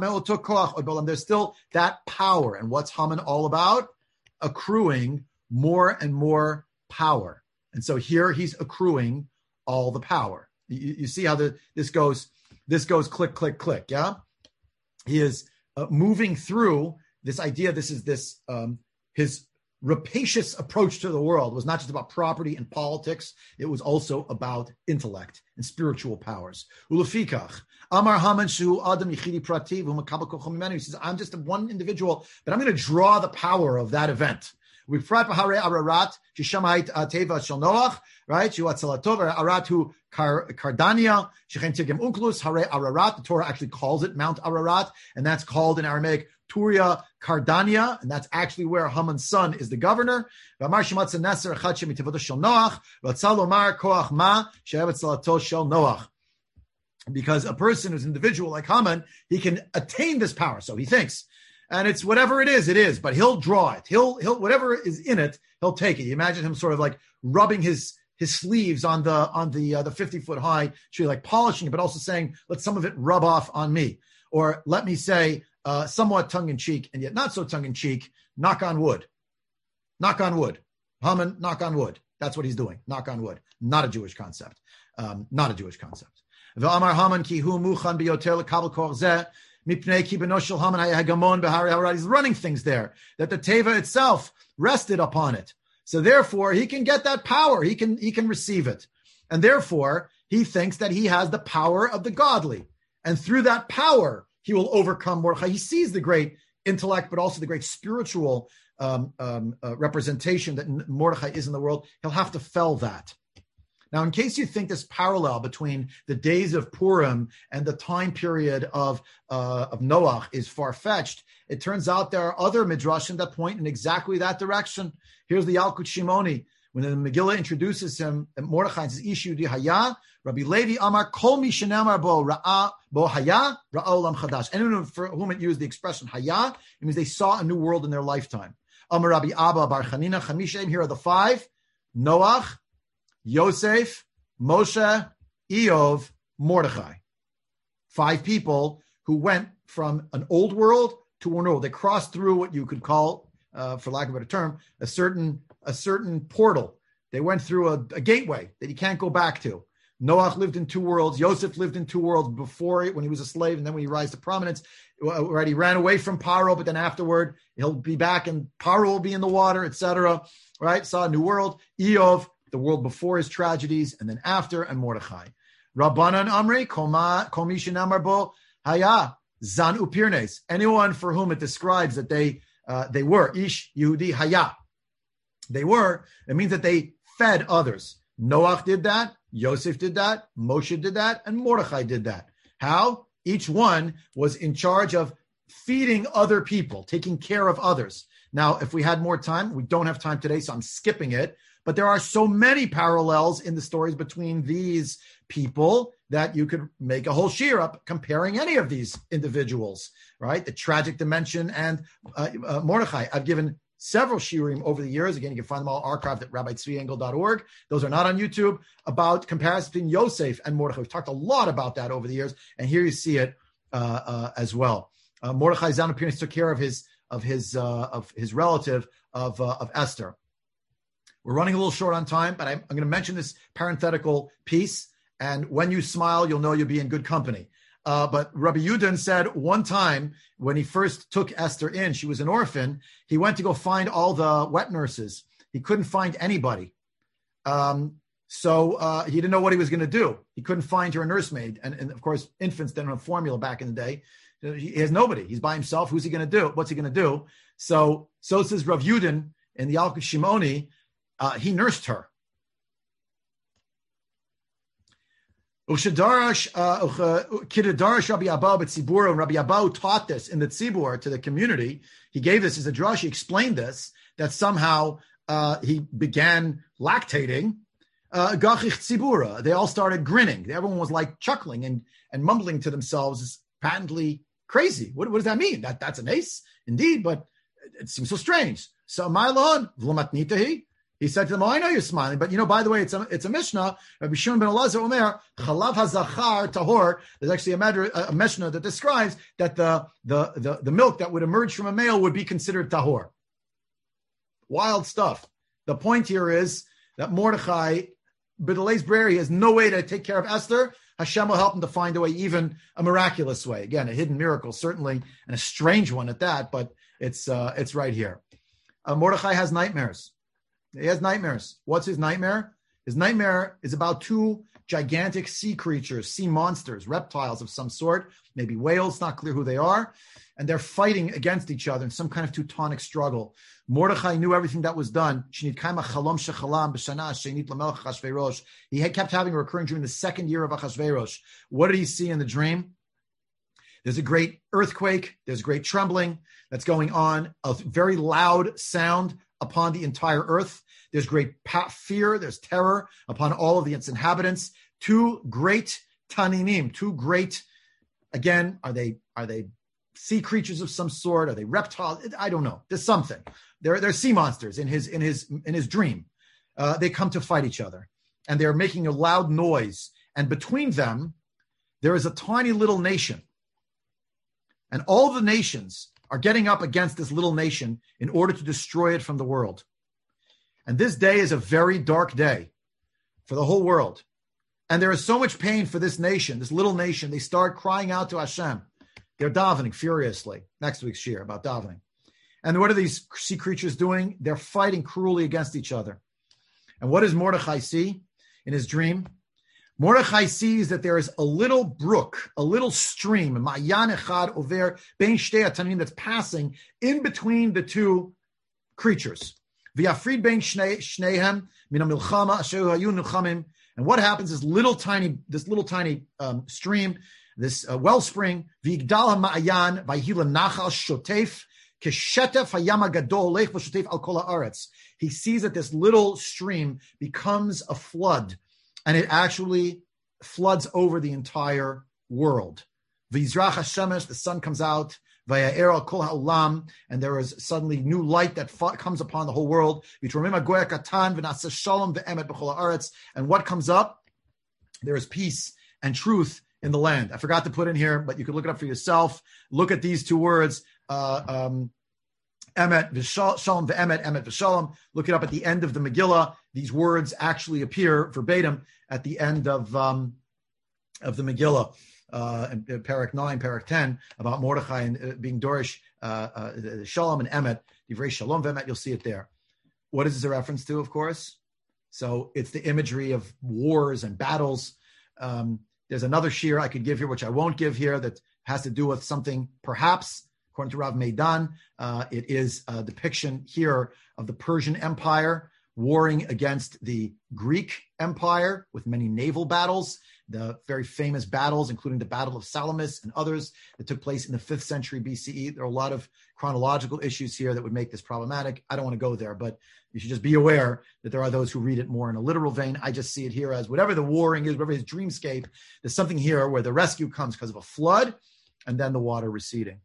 that power. And what's Haman all about? Accruing more and more power. And so here he's accruing all the power. You see how this goes click, click, click, yeah? He is moving through this idea. This is his rapacious approach to the world was not just about property and politics. It was also about intellect and spiritual powers. Ulefikach, Amar Haman Shu Adam Yichidi Prativ, he says, I'm just one individual, but I'm going to draw the power of that event. We prat b'harei Ararat, Shishamait Teva Shel Noach, right? Shuatzalatov, Aratu Kardania, Shechem Tigim Unklus, Harei Ararat. The Torah actually calls it Mount Ararat, and that's called in Aramaic Turia Kardania, and that's actually where Haman's son is the governor. Because a person who's an individual like Haman, he can attain this power. So he thinks, and it's whatever it is, but he'll draw it. He'll whatever is in it, he'll take it. You imagine him sort of like rubbing his sleeves on the 50-foot high tree, like polishing it, but also saying, let some of it rub off on me. Or let me say, somewhat tongue-in-cheek, and yet not so tongue-in-cheek, knock on wood. Knock on wood. Haman, knock on wood. That's what he's doing. Knock on wood. Not a Jewish concept. Not a Jewish concept. V'amar Haman ki hu muchan biyoter lekabel kor zeh mipnei ki beno shel Haman hayagamon b'harei Ararat. He's running things there, that the Teva itself rested upon it. So therefore, he can get that power. He can receive it. And therefore, he thinks that he has the power of the godly. And through that power, he will overcome Mordechai. He sees the great intellect, but also the great spiritual representation that Mordechai is in the world. He'll have to fell that. Now, in case you think this parallel between the days of Purim and the time period of Noach is far-fetched, it turns out there are other midrashim that point in exactly that direction. Here's the Yalkut Shimoni. When the Megillah introduces him, Mordechai says, Ishu di Haya, Rabbi Levi Amar, Kol mi shenamar bo ra'a bo Haya, ra'a olam chadash. Anyone for whom it used the expression Haya, it means they saw a new world in their lifetime. Amar Rabbi Abba bar Chanina, Chamishem, here are the five: Noach, Yosef, Moshe, Eov, Mordechai. Five people who went from an old world to a new world. They crossed through what you could call, for lack of a better term, a certain portal. They went through a gateway that you can't go back to. Noach lived in two worlds. Yosef lived in two worlds before when he was a slave, and then when he rise to prominence, right? He ran away from Paro, but then afterward he'll be back, and Paro will be in the water, etc. Right? Saw a new world. Eov, the world before his tragedies, and then after, and Mordechai. Rabbanan Amri, Komi Shenamar Bo Haya, Zan Upirnes. Anyone for whom it describes that they were Ish Yehudi Haya. They were. It means that they fed others. Noach did that. Yosef did that. Moshe did that. And Mordechai did that. How? Each one was in charge of feeding other people, taking care of others. Now, if we had more time, we don't have time today, so I'm skipping it. But there are so many parallels in the stories between these people that you could make a whole shir up comparing any of these individuals, right? The tragic dimension and Mordechai. I've given several shirim over the years. Again, you can find them all archived at rabbitzviengel.org. Those are not on YouTube, about comparison between Yosef and Mordechai. We've talked a lot about that over the years, and here you see it as well. Mordechai Zan appearance took care of his relative of Esther. We're running a little short on time, but I'm going to mention this parenthetical piece. And when you smile, you'll know you'll be in good company. But Rabbi Yudin said one time when he first took Esther in, she was an orphan, he went to go find all the wet nurses. He couldn't find anybody. So he didn't know what he was going to do. He couldn't find her nursemaid. And of course, infants didn't have formula back in the day. He has nobody. He's by himself. Who's he going to do? What's he going to do? So says Rav Yudin in the Yalkut Shimoni, he nursed her. Rabbi Abba taught this in the Tzibur to the community. He gave this as a drush. He explained this, that somehow he began lactating. They all started grinning. Everyone was like chuckling and mumbling to themselves. It's patently crazy. What does that mean? That's an ace, indeed, but it seems so strange. So Ma'alon v'lomatnitahi. He said to them, "Oh, I know you're smiling, but by the way, it's a Mishnah. Rabbi Shimon ben Elazar Omer, Chalav hazachar tahor." There's actually a Mishnah that describes that the milk that would emerge from a male would be considered tahor. Wild stuff. The point here is that Mordechai, B'delais Brer, he has no way to take care of Esther. Hashem will help him to find a way, even a miraculous way. Again, a hidden miracle, certainly, and a strange one at that, but it's right here. Mordechai has nightmares. He has nightmares. What's his nightmare? His nightmare is about two gigantic sea creatures, sea monsters, reptiles of some sort, maybe whales, not clear who they are, and they're fighting against each other in some kind of Teutonic struggle. Mordechai knew everything that was done. He had kept having a recurring dream the second year of Achashverosh. What did he see in the dream? There's a great earthquake. There's great trembling that's going on, a very loud sound upon the entire earth. There's great fear. There's terror upon all of its inhabitants. Two great taninim, two great, again, are they sea creatures of some sort? Are they reptiles? I don't know. There's something. They're sea monsters in his dream. They come to fight each other, and they're making a loud noise. And between them, there is a tiny little nation. And all the nations are getting up against this little nation in order to destroy it from the world. And this day is a very dark day for the whole world. And there is so much pain for this nation, this little nation. They start crying out to Hashem. They're davening furiously. Next week's shir about davening. And what are these sea creatures doing? They're fighting cruelly against each other. And what does Mordechai see in his dream? Mordechai sees that there is a little brook, a little stream, Ma'yan Echad over Bein Shtei Atanim, that's passing in between the two creatures. V'yafrid Bein Shneihem Mina Milchama Asher Hayu Nilchamim. And what happens? This little tiny stream, this wellspring, V'yigdal HaMa'ayan V'yihila Nachal Shotef Keshetef Hayam HaGadol Lech V'Shotef Al Kol HaAretz. He sees that this little stream becomes a flood, and it actually floods over the entire world. V'yizrach HaShemesh, the sun comes out, V'ya'er al kol ha'olam, and there is suddenly new light that comes upon the whole world. V'tormim ha'goy ha'katan v'naseh shalom v'emet b'chol ha'aretz. And what comes up? There is peace and truth in the land. I forgot to put in here, but you can look it up for yourself. Look at these two words, emet v'shalom v'emet, emet v'shalom. Look it up at the end of the Megillah. These words actually appear verbatim at the end of the Megillah. Parak 9, Parak 10, about Mordechai and being Dorish, Shalom and Emet, Divrei Shalom v'Emet, you'll see it there. What is this a reference to, of course? So it's the imagery of wars and battles. There's another shir I could give here, which I won't give here, that has to do with something, perhaps, according to Rav Meidan, it is a depiction here of the Persian Empire warring against the Greek Empire with many naval battles, the very famous battles, including the Battle of Salamis and others that took place in the 5th century BCE. There are a lot of chronological issues here that would make this problematic. I don't want to go there, but you should just be aware that there are those who read it more in a literal vein. I just see it here as whatever the warring is, whatever his dreamscape, there's something here where the rescue comes because of a flood and then the water receding.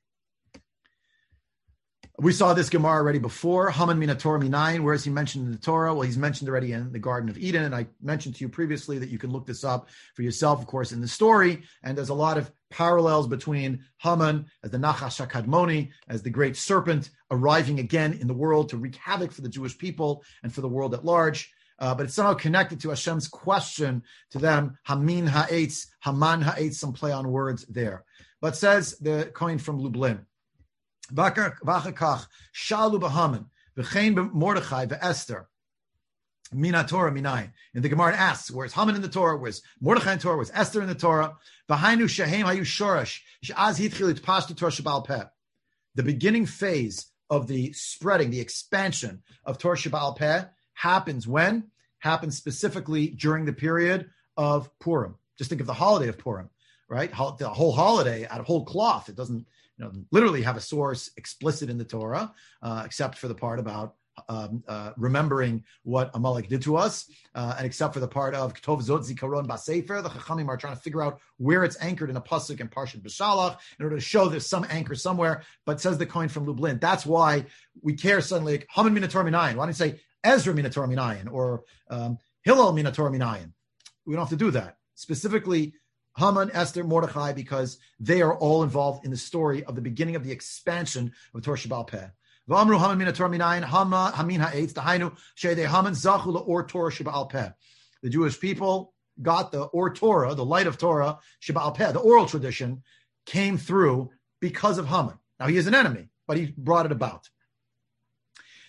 We saw this Gemara already before. Haman mina Torah minayin. Where is he mentioned in the Torah? Well, he's mentioned already in the Garden of Eden. And I mentioned to you previously that you can look this up for yourself, of course, in the story. And there's a lot of parallels between Haman as the Nachash HaKadmoni, as the great serpent arriving again in the world to wreak havoc for the Jewish people and for the world at large. But it's somehow connected to Hashem's question to them, Hamin ha'etz, Haman ha'etz, some play on words there. But says the coin from Lublin, V'achakach shalu b'Haman v'chein b'Mordechai v'Esther mina Torah minayin. And the Gemara asks, where's Haman in the Torah? Where's Mordechai in the Torah? Where's Esther in the Torah? V'hainu shehem hayu shorash she'az hitchil itpashtu Torah Sheba'al Peh. The beginning phase of the spreading, the expansion of Torah Sheba'al Peh happens when? Happens specifically during the period of Purim. Just think of the holiday of Purim, right? The whole holiday out of whole cloth. It doesn't literally have a source explicit in the Torah, except for the part about remembering what Amalek did to us, and except for the part of Ketov Zot Zikaron Basefer. The Chachamim are trying to figure out where it's anchored in a pasuk in Parshat B'Shalach in order to show there's some anchor somewhere. But says the coin from Lublin, that's why we care suddenly. Like, Haman mina Torah minayin. Why don't you say Ezra mina Torah minayin or Hillel mina Torah minayin? We don't have to do that. Specifically, Haman, Esther, Mordechai, because they are all involved in the story of the beginning of the expansion of Torah Sheba'al Peh. V'amru Haman mina Torah minayin, Hamin ha'etz, dahainu she'edei Haman zachu la'or Torah Sheba'al Peh. The Jewish people got the or Torah, the light of Torah Sheba'al Peh, the oral tradition, came through because of Haman. Now he is an enemy, but he brought it about.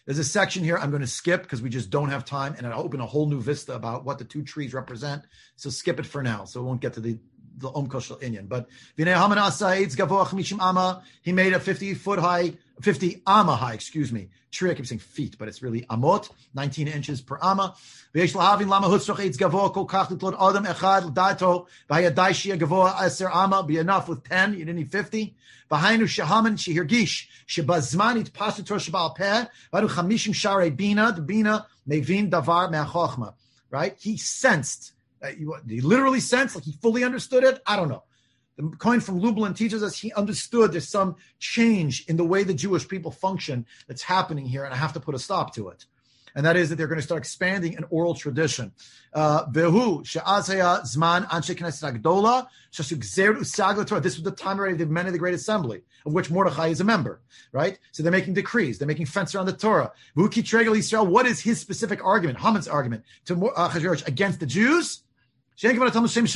There's a section here I'm going to skip because we just don't have time, and I'll open a whole new vista about what the two trees represent. So skip it for now. So we won't get to the Omkosh Shel Inyan. But V'nei Haman asa eitz gavoa 50 ama. He made a 50 ama high, tree. I keep saying feet, but it's really amot, 19 inches per ama. V'yesh lahavin lama hutzroch eitz gavoa kol kach l'tlot adam echad l'dato v'hayadai shia gavoa aser ama. Be enough with 10. You didn't need 50. V'hainu shehaman shehirgish shebazman itpasu Torah sheba'al peh v'adu chamishim sharei bina. The bina mevin davar me'achochma. Right? He sensed. He literally sensed, like he fully understood it. I don't know. The coin from Lublin teaches us he understood there's some change in the way the Jewish people function that's happening here, and I have to put a stop to it. And that is that they're going to start expanding an oral tradition. Vehu she'azaya zman anshe knesset agdola shesugzer usag Torah. This was the time already of the men of the Great Assembly, of which Mordechai is a member, right? So they're making decrees, they're making fence around the Torah. Vehu kitregel Yisrael. What is his specific argument, Haman's argument to Achashverosh against the Jews? What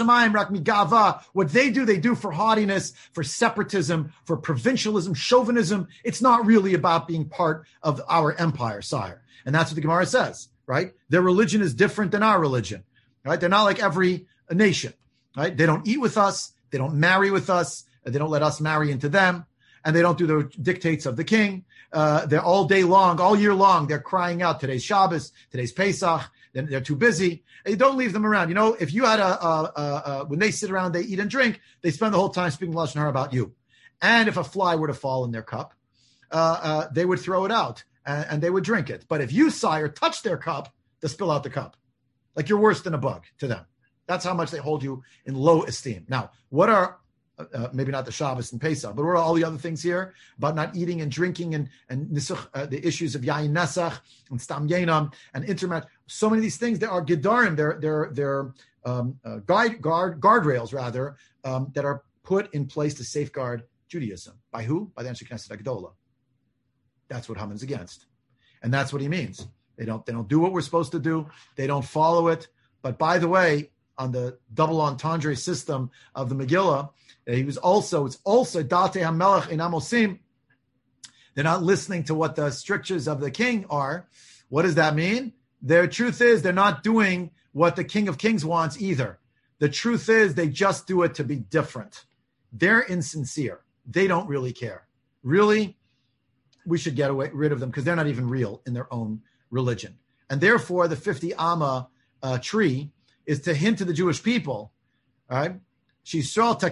they do for haughtiness, for separatism, for provincialism, chauvinism. It's not really about being part of our empire, sire. And that's what the Gemara says, right? Their religion is different than our religion, right? They're not like every nation, right? They don't eat with us. They don't marry with us. They don't let us marry into them. And they don't do the dictates of the king. They're all day long, all year long. They're crying out, today's Shabbos, today's Pesach. They're too busy. And you don't leave them around. You know, if you had when they sit around, they eat and drink, they spend the whole time speaking Lashon Hara about you. And if a fly were to fall in their cup, they would throw it out and they would drink it. But if you, sire, touch their cup, they'll spill out the cup. Like you're worse than a bug to them. That's how much they hold you in low esteem. Now, what are maybe not the Shabbos and Pesach, but what are all the other things here about not eating and drinking and nisuch, the issues of Yain Nesach and Stam Yenam and intermat? So many of these things, there are Gedarim, they're guardrails rather, that are put in place to safeguard Judaism. By who? By the Anshe Knesset Agdola. That's what Haman's against. And that's what he means. They don't do what we're supposed to do. They don't follow it. But by the way, on the double entendre system of the Megillah, it's also Date HaMelech in Amosim. They're not listening to what the strictures of the king are. What does that mean? Their truth is they're not doing what the King of Kings wants either. The truth is they just do it to be different. They're insincere. They don't really care. Really, we should get rid of them because they're not even real in their own religion. And therefore, the 50 Amma tree is to hint to the Jewish people, all right? So the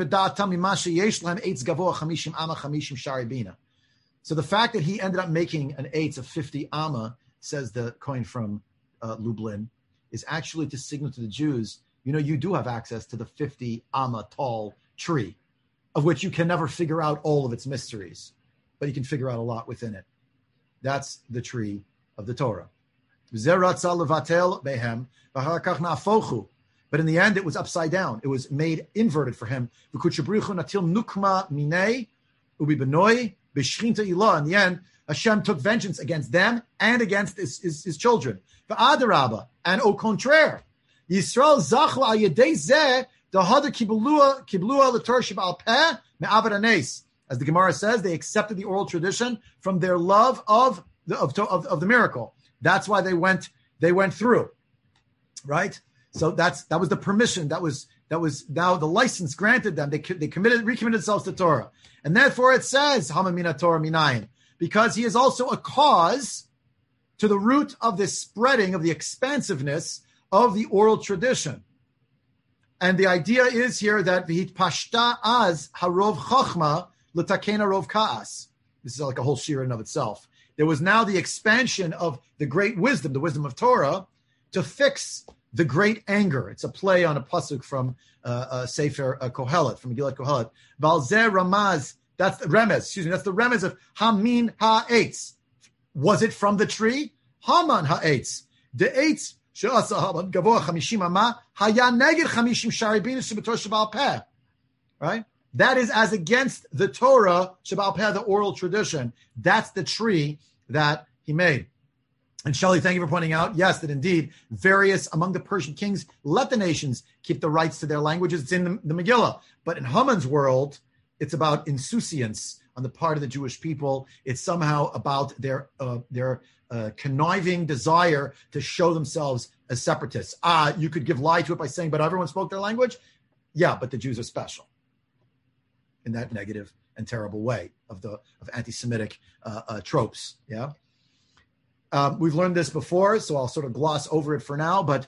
fact that he ended up making an eitz of 50 Amma, says the coin from Lublin, is actually to signal to the Jews, you do have access to the 50 Amma tall tree, of which you can never figure out all of its mysteries, but you can figure out a lot within it. That's the tree of the Torah. But in the end, it was upside down. It was made inverted for him. In the end, Hashem took vengeance against them and against his children. And au contraire, Yisrael zachla al yedei zeh dahada kiblua l'Torah sheba'al peh me'avad hanes. As the Gemara says, they accepted the oral tradition from their love of the miracle. That's why they went through, right? So that was the permission. That was now the license granted them. They recommitted themselves to Torah, and therefore it says Haman mina Torah minayin, because he is also a cause to the root of this spreading of the expansiveness of the oral tradition. And the idea is here that v'hit pashta az harov chachma l'taken harov kaas. This is like a whole shir in of itself. There was now the expansion of the great wisdom, the wisdom of Torah, to fix the great anger. It's a play on a pasuk from Sefer Kohelet, from Megillat Kohelet. Valzeh Ramaz, that's the remez, that's the remez of Hamin ha'etz. Was it from the tree? Haman ha'etz. The eitz she'asa Haman gavoa 50 ama haya neged 50 shari bina shebetorah sheba'al peh. Right? That is as against the Torah sheba'al peh, the oral tradition. That's the tree that he made. And Shelley, thank you for pointing out, yes, that indeed various among the Persian kings let the nations keep the rights to their languages. It's in the Megillah. But in Haman's world, it's about insouciance on the part of the Jewish people. It's somehow about their conniving desire to show themselves as separatists. You could give lie to it by saying, but everyone spoke their language. Yeah, but the Jews are special in that negative and terrible way of anti-Semitic tropes. Yeah, we've learned this before, so I'll sort of gloss over it for now. But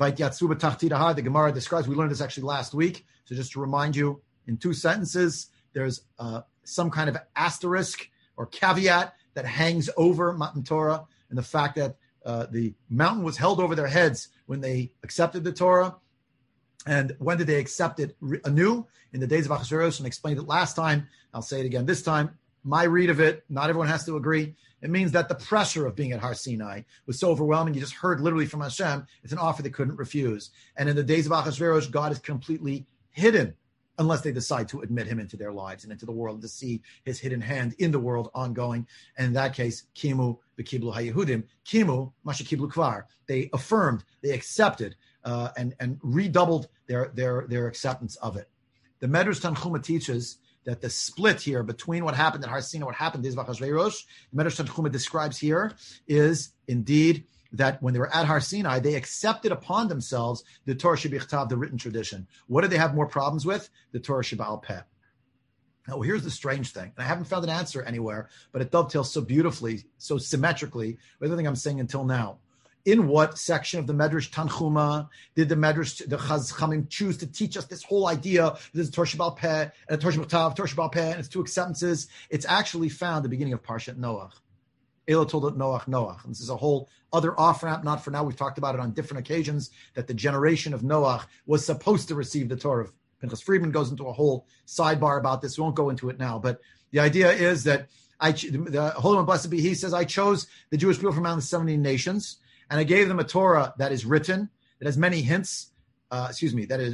the Gemara describes. We learned this actually last week. So just to remind you, in 2 sentences, there's some kind of asterisk or caveat that hangs over Matan Torah, and the fact that the mountain was held over their heads when they accepted the Torah. And when did they accept it anew? In the days of Achashverosh, and I explained it last time. I'll say it again this time. My read of it, not everyone has to agree. It means that the pressure of being at Har Sinai was so overwhelming, you just heard literally from Hashem, it's an offer they couldn't refuse. And in the days of Achashverosh, God is completely hidden unless they decide to admit him into their lives and into the world, to see his hidden hand in the world ongoing. And in that case, Kimu v'kiblu haYehudim, Kimu masha kiblu kvar. They affirmed, they accepted, and redoubled their acceptance of it. The Medrash Tanchuma teaches that the split here between what happened at Har Sinai, what happened in Achashverosh, the Medrash Tanchuma describes here is indeed that when they were at Har Sinai, they accepted upon themselves the Torah Shebichtav, the written tradition. What did they have more problems with? The Torah Sheba'al Peh. Now, here's the strange thing. And I haven't found an answer anywhere, but it dovetails so beautifully, so symmetrically with everything I'm saying until now. In what section of the Medrash Tanchuma did the Chachamim choose to teach us this whole idea? This is Torah Sheba'al Peh and Torah Shebachtav, Torah Sheba'al Peh, and its 2 acceptances. It's actually found at the beginning of Parshat Noach. Ela told Noach. And this is a whole other off-ramp, not for now. We've talked about it on different occasions, that the generation of Noach was supposed to receive the Torah. Pinchas Friedman goes into a whole sidebar about this. We won't go into it now. But the idea is that the Holy One, blessed be He, says, I chose the Jewish people from among the 70 nations, and I gave them a Torah that is written, that has many hints, a Torah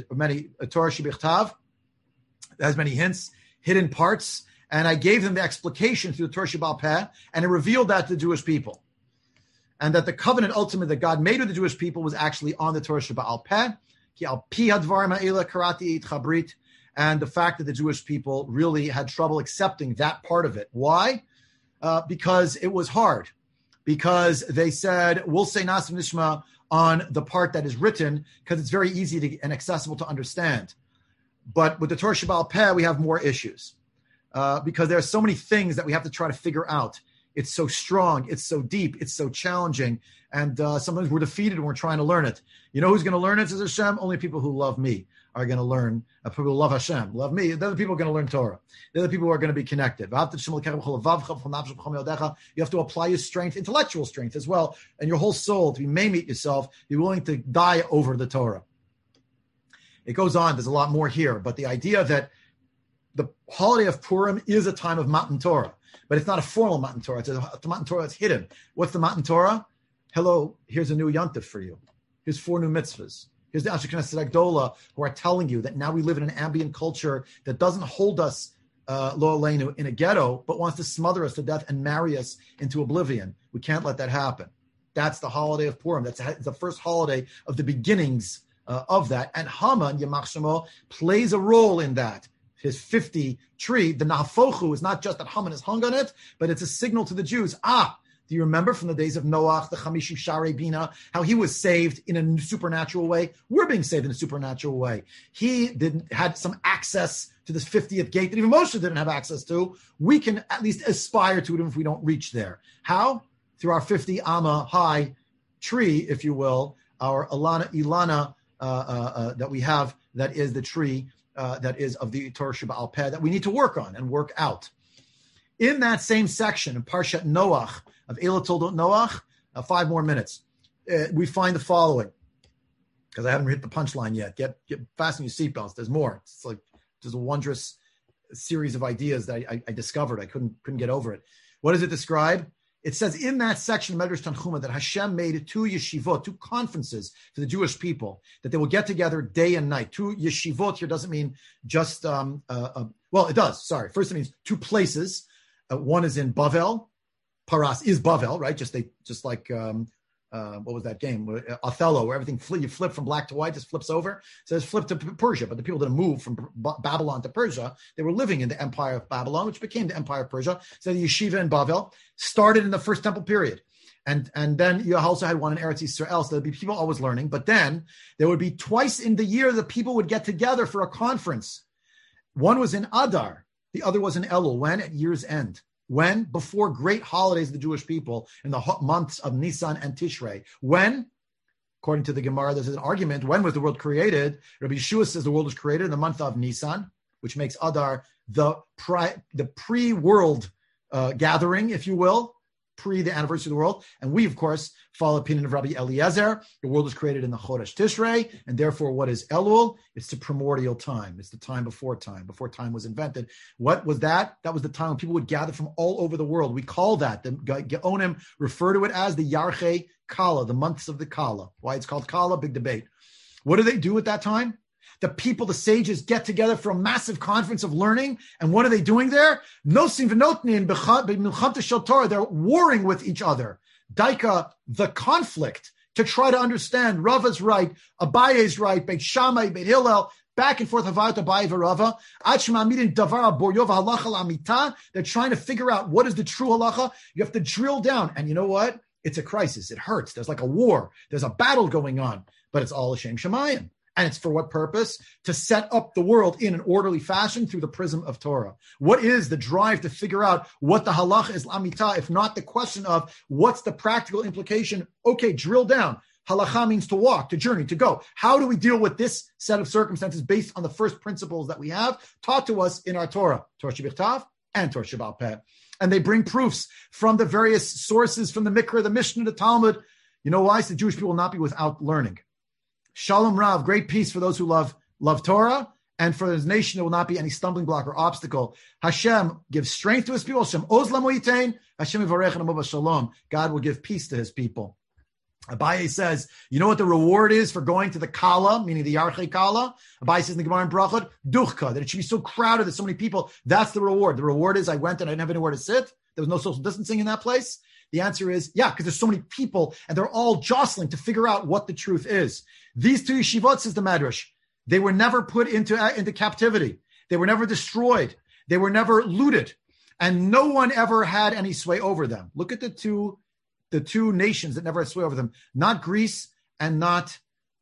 Shebichtav, that has many hints, hidden parts, and I gave them the explication through the Torah Sheba'al Peh, and it revealed that to the Jewish people. And that the covenant ultimate that God made with the Jewish people was actually on the Torah Sheba'al Peh, and the fact that the Jewish people really had trouble accepting that part of it. Why? Because it was hard. Because they said, we'll say Nasim Nishma on the part that is written, because it's very easy and accessible to understand. But with the Torah Sheba'al Peh, we have more issues. Because there are so many things that we have to try to figure out. It's so strong, it's so deep, it's so challenging, and sometimes we're defeated when we're trying to learn it. You know who's going to learn it, says Hashem? Only people who love me are going to learn. People who love Hashem, love me. They're the people who are going to learn Torah. They're the people who are going to be connected. You have to apply your strength, intellectual strength as well, and your whole soul to be meet yourself, be willing to die over the Torah. It goes on, there's a lot more here, but the idea that the holiday of Purim is a time of Matan Torah, but it's not a formal Matan Torah. It's a Matan Torah that's hidden. What's the Matan Torah? Hello, here's a new Yontif for you. Here's 4 new mitzvahs. Here's the Anshe Knesset Agdola who are telling you that now we live in an ambient culture that doesn't hold us, lo aleinu, in a ghetto, but wants to smother us to death and marry us into oblivion. We can't let that happen. That's the holiday of Purim. That's the first holiday of the beginnings of that. And Haman, Yamach Shemo, plays a role in that. His 50 tree, the Nafochu, is not just that Haman is hung on it, but it's a signal to the Jews. Do you remember from the days of Noach, the Chamishu Sharei Bina, how he was saved in a supernatural way? We're being saved in a supernatural way. He had some access to this 50th gate that even Moshe didn't have access to. We can at least aspire to it if we don't reach there. How? Through our 50 Amma high tree, if you will, our Ilana that we have, that is the tree that is of the Torah Sheba'al Peh that we need to work on and work out. In that same section, in Parshat Noach, of Eila Toldot Noach, 5 more minutes, we find the following, because I haven't hit the punchline yet. Get fasten your seatbelts. There's more. It's like just a wondrous series of ideas that I discovered. I couldn't get over it. What does it describe? It says in that section of Medrash Tanchuma that Hashem made 2 yeshivot, 2 conferences for the Jewish people, that they will get together day and night. 2 yeshivot here doesn't mean just, well, it does. Sorry. First, it means 2 places. One is in Bavel. Paras is Bavel, right? Just like what was that game? Othello, where everything you flip from black to white, just flips over. It says flip to Persia, but the people didn't move from Babylon to Persia. They were living in the Empire of Babylon, which became the Empire of Persia. So the yeshiva in Bavel started in the First Temple period. And then you also had one in Eretz Yisrael, so there'd be people always learning. But then there would be twice in the year the people would get together for a conference. One was in Adar, the other was in Elul. When? At year's end. When? Before great holidays of the Jewish people in the months of Nisan and Tishrei. When? According to the Gemara, there's an argument. When was the world created? Rabbi Yeshua says the world was created in the month of Nisan, which makes Adar the pre-world gathering, if you will, pre the anniversary of the world. And we, of course, follow the opinion of Rabbi Eliezer. The world was created in the Chodesh Tishrei, and therefore what is Elul? It's the primordial time. It's the time before time was invented. What was that? That was the time when people would gather from all over the world. We call that, the Geonim refer to it as the Yarchei Kala, the months of the Kala. Why it's called Kala, big debate. What do they do at that time? The people, the sages, get together for a massive conference of learning. And what are they doing there? Nosim v'notnin b'milchamta shel Torah. They're warring with each other. Daika, the conflict to try to understand. Rava's right, Abaye's right, Beit Shammai, Beit Hillel, back and forth, Havayot Abaye v'Rava. They're trying to figure out what is the true halacha. You have to drill down. And you know what? It's a crisis. It hurts. There's like a war. There's a battle going on. But it's all Hashem Shemayim. And it's for what purpose? To set up the world in an orderly fashion through the prism of Torah. What is the drive to figure out what the halacha is lamita, if not the question of what's the practical implication? Okay, drill down. Halacha means to walk, to journey, to go. How do we deal with this set of circumstances based on the first principles that we have taught to us in our Torah, Torah Shebichtav and Torah Sheba'al Peh? And they bring proofs from the various sources, from the Mikra, the Mishnah, the Talmud. You know why? So the Jewish people will not be without learning. Shalom Rav, great peace for those who love Torah, and for his nation there will not be any stumbling block or obstacle. Hashem gives strength to his people. Hashem ozlam u'yitain. Hashem yivarech and shalom. God will give peace to his people. Abaye says, you know what the reward is for going to the Kala, meaning the Yarchei Kala? Abaye says in the Gemara in Brachot, duchka, that it should be so crowded, there's so many people. That's the reward. The reward is I went and I didn't have anywhere to sit. There was no social distancing in that place. The answer is, yeah, because there's so many people and they're all jostling to figure out what the truth is. These two yeshivot, says the Medrash, they were never put into captivity. They were never destroyed. They were never looted. And no one ever had any sway over them. Look at the two nations that never had sway over them. Not Greece and not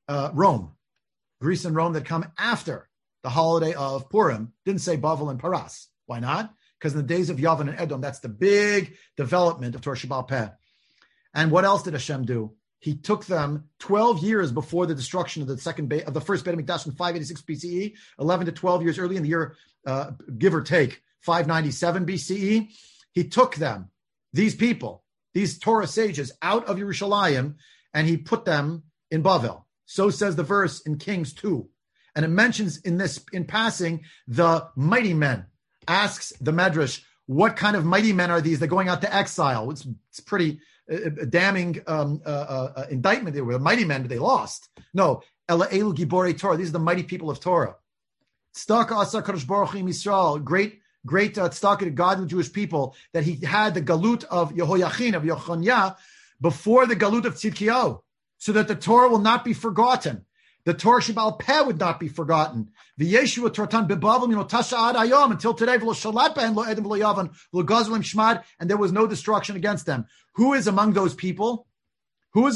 Rome. Greece and Rome that come after the holiday of Purim didn't say Bavel and Paras. Why not? Because in the days of Yavan and Edom, that's the big development of Torah Sheba'al Peh. And what else did Hashem do? He took them 12 years before the destruction of the first Beit HaMikdash in 586 BCE, 11 to 12 years early in the year, give or take, 597 BCE. He took them, these people, these Torah sages, out of Yerushalayim, and he put them in Bavel. So says the verse in Kings 2. And it mentions in passing, the mighty men. Asks the Medrash, what kind of mighty men are these? They're going out to exile. It's pretty damning indictment. They were mighty men, but they lost. No, Ela Elu Gibore Torah. These are the mighty people of Torah. Tzedakah Asa Kadosh Baruch Hu Yisrael. Great tzedakah to God and the Jewish people that he had the galut of Yehoiachin, of Yechoniah, before the galut of Tzidkiyahu, so that the Torah will not be forgotten. The Torah Sheba'al Peh would not be forgotten. V'yeshu Toratan beBavel tasha ad hayom, until today. V'lo shalat behem lo edom v'lo yavan v'lo gazlim shmad, and there was no destruction against them. Who is among those people? Ish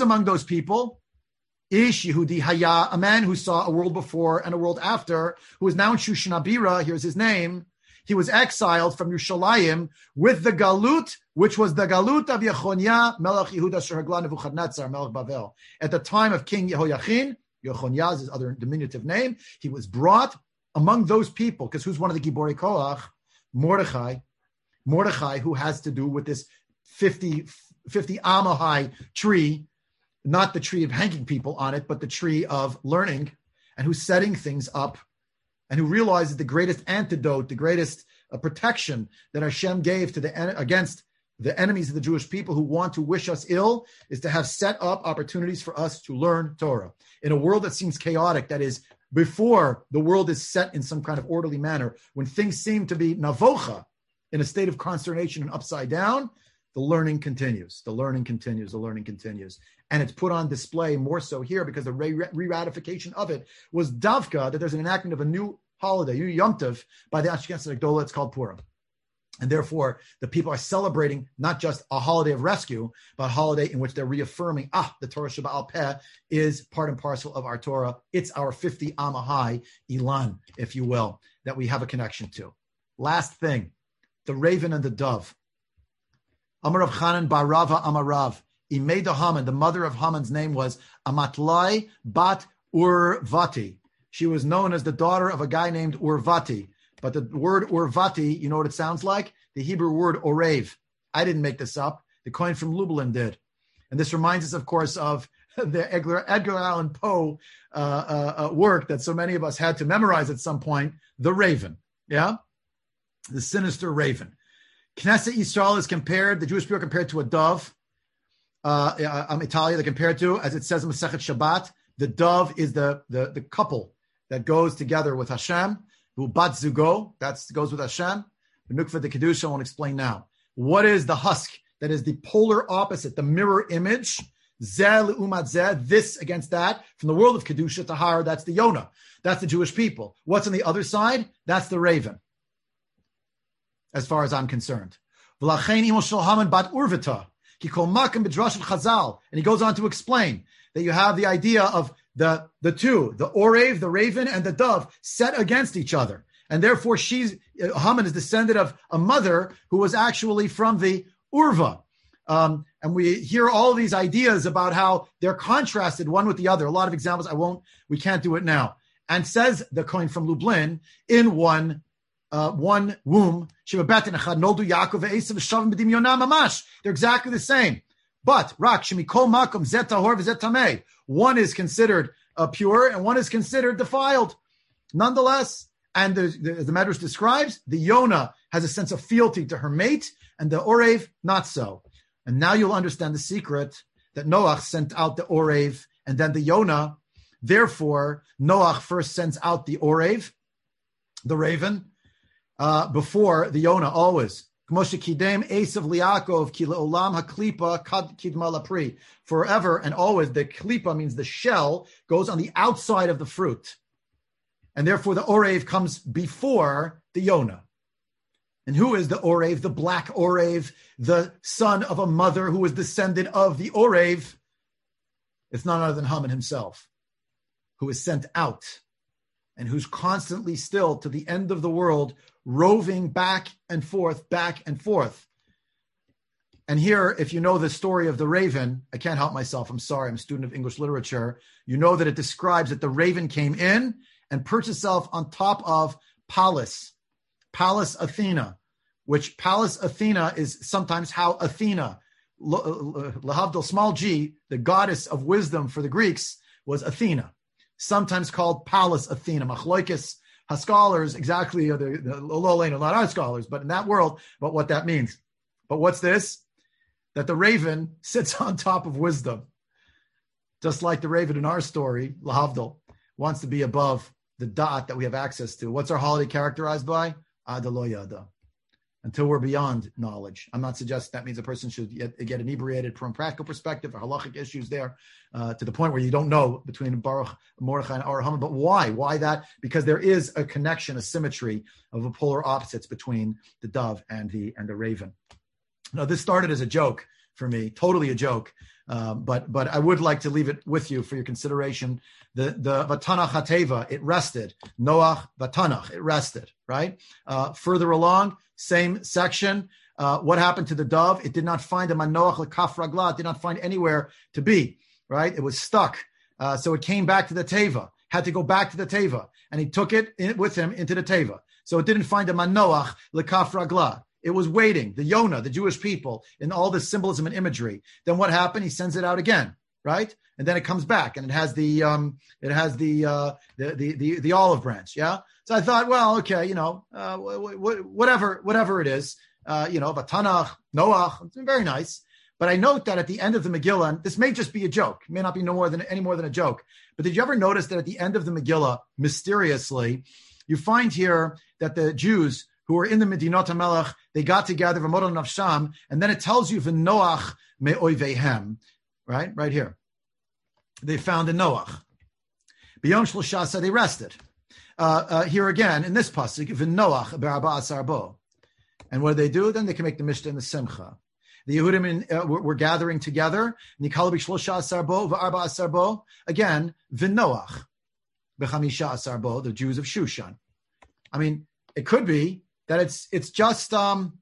Yehudi Haya, a man who saw a world before and a world after, who is now in Shushan Abira. Here's his name. He was exiled from Yerushalayim with the galut, which was the galut of Yechoniah, Melech Yehuda Shehagla Nebuchadnezzar, Melech Bavel. At the time of King Yehoiachin, Yechoniah is his other diminutive name. He was brought among those people, because who's one of the Giborei Koach? Mordechai, who has to do with this 50 Amahai tree, not the tree of hanging people on it, but the tree of learning, and who's setting things up, and who realizes the greatest antidote, the greatest protection that Hashem gave against the enemies of the Jewish people who want to wish us ill, is to have set up opportunities for us to learn Torah. In a world that seems chaotic, that is, before the world is set in some kind of orderly manner, when things seem to be navocha, in a state of consternation and upside down, the learning continues. The learning continues. The learning continues. And it's put on display more so here because the re-ratification of it was Davka, that there's an enactment of a new holiday, new Yom Tov, by the Ashkenaz Gdola. It's called Purim. And therefore, the people are celebrating not just a holiday of rescue, but a holiday in which they're reaffirming, the Torah Sheba'al Peh is part and parcel of our Torah. It's our 50 Amahai Ilan, if you will, that we have a connection to. Last thing, the raven and the dove. Amar Rav Chanan bar Rava Amarav. Imeda Haman, the mother of Haman's name was Amatlai bat Urvati. She was known as the daughter of a guy named Urvati. But the word Urvati, you know what it sounds like? The Hebrew word Orev. I didn't make this up. The coin from Lublin did. And this reminds us, of course, of the Edgar Allan Poe work that so many of us had to memorize at some point, The Raven. Yeah? The sinister raven. Knesset Yisrael is compared, the Jewish people are compared to a dove. Italia, they're compared to, as it says in Masechet Shabbat, the dove is the couple that goes together with Hashem. Who bat zugo, that goes with Hashem. The Nukva de Kedusha, I won't explain now. What is the husk? That is the polar opposite, the mirror image. Zeh le'umat zeh, this against that. From the world of Kedusha, Tahar, that's the Yonah. That's the Jewish people. What's on the other side? That's the raven. As far as I'm concerned. V'lachein imo shel Haman bat urvita. Ki kol makom b'drash of Chazal. And he goes on to explain that you have the idea of the two, the Orev, the raven, and the dove set against each other. And therefore Haman is descended of a mother who was actually from the Urva. And we hear all these ideas about how they're contrasted one with the other. A lot of examples, we can't do it now. And says the coin from Lublin, in one womb, they're exactly the same. But rak shemikol makom zet tahor v'zet tameh. One is considered pure and one is considered defiled. Nonetheless, and the Medrash describes, the Yonah has a sense of fealty to her mate, and the Orev not so. And now you'll understand the secret that Noach sent out the Orev and then the Yonah. Therefore, Noach first sends out the Orev, the raven, before the Yonah, always. Forever and always, the klipa means the shell goes on the outside of the fruit. And therefore the Orev comes before the Yonah. And who is the Orev? The black Orev, the son of a mother who was descended of the Orev. It's none other than Haman himself, who is sent out and who's constantly still to the end of the world roving back and forth. And here, if you know the story of the raven, I can't help myself. I'm sorry. I'm a student of English literature. You know that it describes that the raven came in and perched itself on top of Pallas Athena, which Pallas Athena is sometimes how Athena, Lahavdil, small g, the goddess of wisdom for the Greeks, was Athena, sometimes called Pallas Athena. Machloikis scholars exactly, not our scholars, but in that world, but what that means. But what's this? That the raven sits on top of wisdom. Just like the raven in our story, Lahavdil, wants to be above the dot that we have access to. What's our holiday characterized by? Adalo Yada. Until we're beyond knowledge. I'm not suggesting that means a person should get inebriated from a practical perspective or halachic issues there to the point where you don't know between Baruch, Mordechai, and Ar Haman. But why? Why that? Because there is a connection, a symmetry of the polar opposites between the dove and the raven. Now, this started as a joke for me, totally a joke. But I would like to leave it with you for your consideration. The Vatanach HaTeva, it rested. Noach, Vatanach, it rested, right? Further along, same section. What happened to the dove? It did not find a Manoach L'Kaf Ragla. It did not find anywhere to be, right? It was stuck. So it came back to the Teva, had to go back to the Teva, and he took it with him into the Teva. So it didn't find a Manoach L'Kaf Ragla. It was waiting, the Yonah, the Jewish people, in all this symbolism and imagery. Then what happened? He sends it out again, right? And then it comes back, and it has the olive branch, yeah. So I thought, well, okay, whatever it is, Vatanach, Noach, it's very nice. But I note that at the end of the Megillah, and this may just be a joke, it may not be any more than a joke. But did you ever notice that at the end of the Megillah, mysteriously, you find here that the Jews who were in the Medinot HaMelech, they got together, v'modal nafsham, and then it tells you v'noach me'oivehem, right here. They found in Noach. B'yom Shlosha, they rested. Here again, in this pasuk, v'noach be'arba asar bo. And what do? Then they can make the Mishnah and the Simcha. The Yehudim were gathering together. Nikal b'shlosha asar bo v'arba asar bo. Again, v'noach b'chamisha asar bo, the Jews of Shushan. I mean, it could be that it's just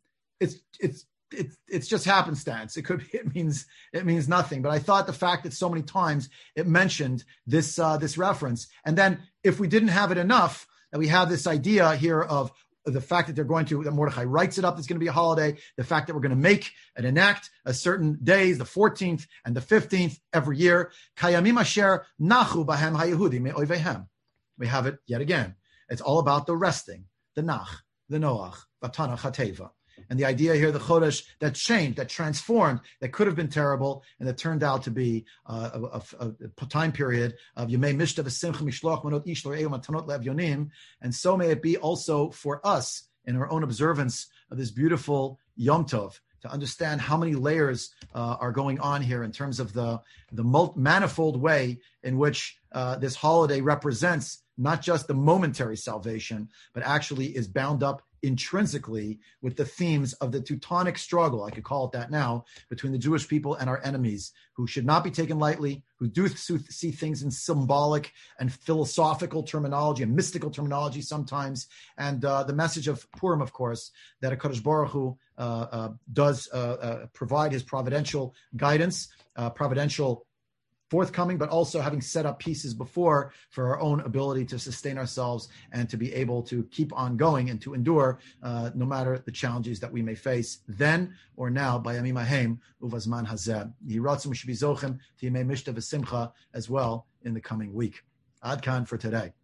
happenstance. It could be it means nothing. But I thought the fact that so many times it mentioned this reference, and then if we didn't have it enough, that we have this idea here of the fact that that Mordechai writes it up, it's going to be a holiday, the fact that we're going to make and enact a certain days, the 14th and the 15th every year. Kayamim asher nachu bahem hayehudi me'oivehem. We have it yet again. It's all about the resting, the nach, the noach, vatana chateva. And the idea here, the chodesh that changed, that transformed, that could have been terrible, and that turned out to be a time period of Yemei Mishta v'Simcha Mishloach Manot Ish L'Re'eu Matanot Le'Avyonim, and so may it be also for us in our own observance of this beautiful Yom Tov, to understand how many layers are going on here in terms of the manifold way in which this holiday represents not just the momentary salvation, but actually is bound up intrinsically with the themes of the Teutonic struggle, I could call it that now, between the Jewish people and our enemies, who should not be taken lightly, who do see things in symbolic and philosophical terminology and mystical terminology sometimes. And the message of Purim, of course, that HaKadosh Baruch Hu does provide his providential guidance, providential forthcoming, but also having set up pieces before for our own ability to sustain ourselves and to be able to keep on going and to endure no matter the challenges that we may face then or now by Yamim Hahem uvazman hazeh. Yiratzim should be zochem to Yemei Mishta v'Simcha as well in the coming week. Ad Kan for today.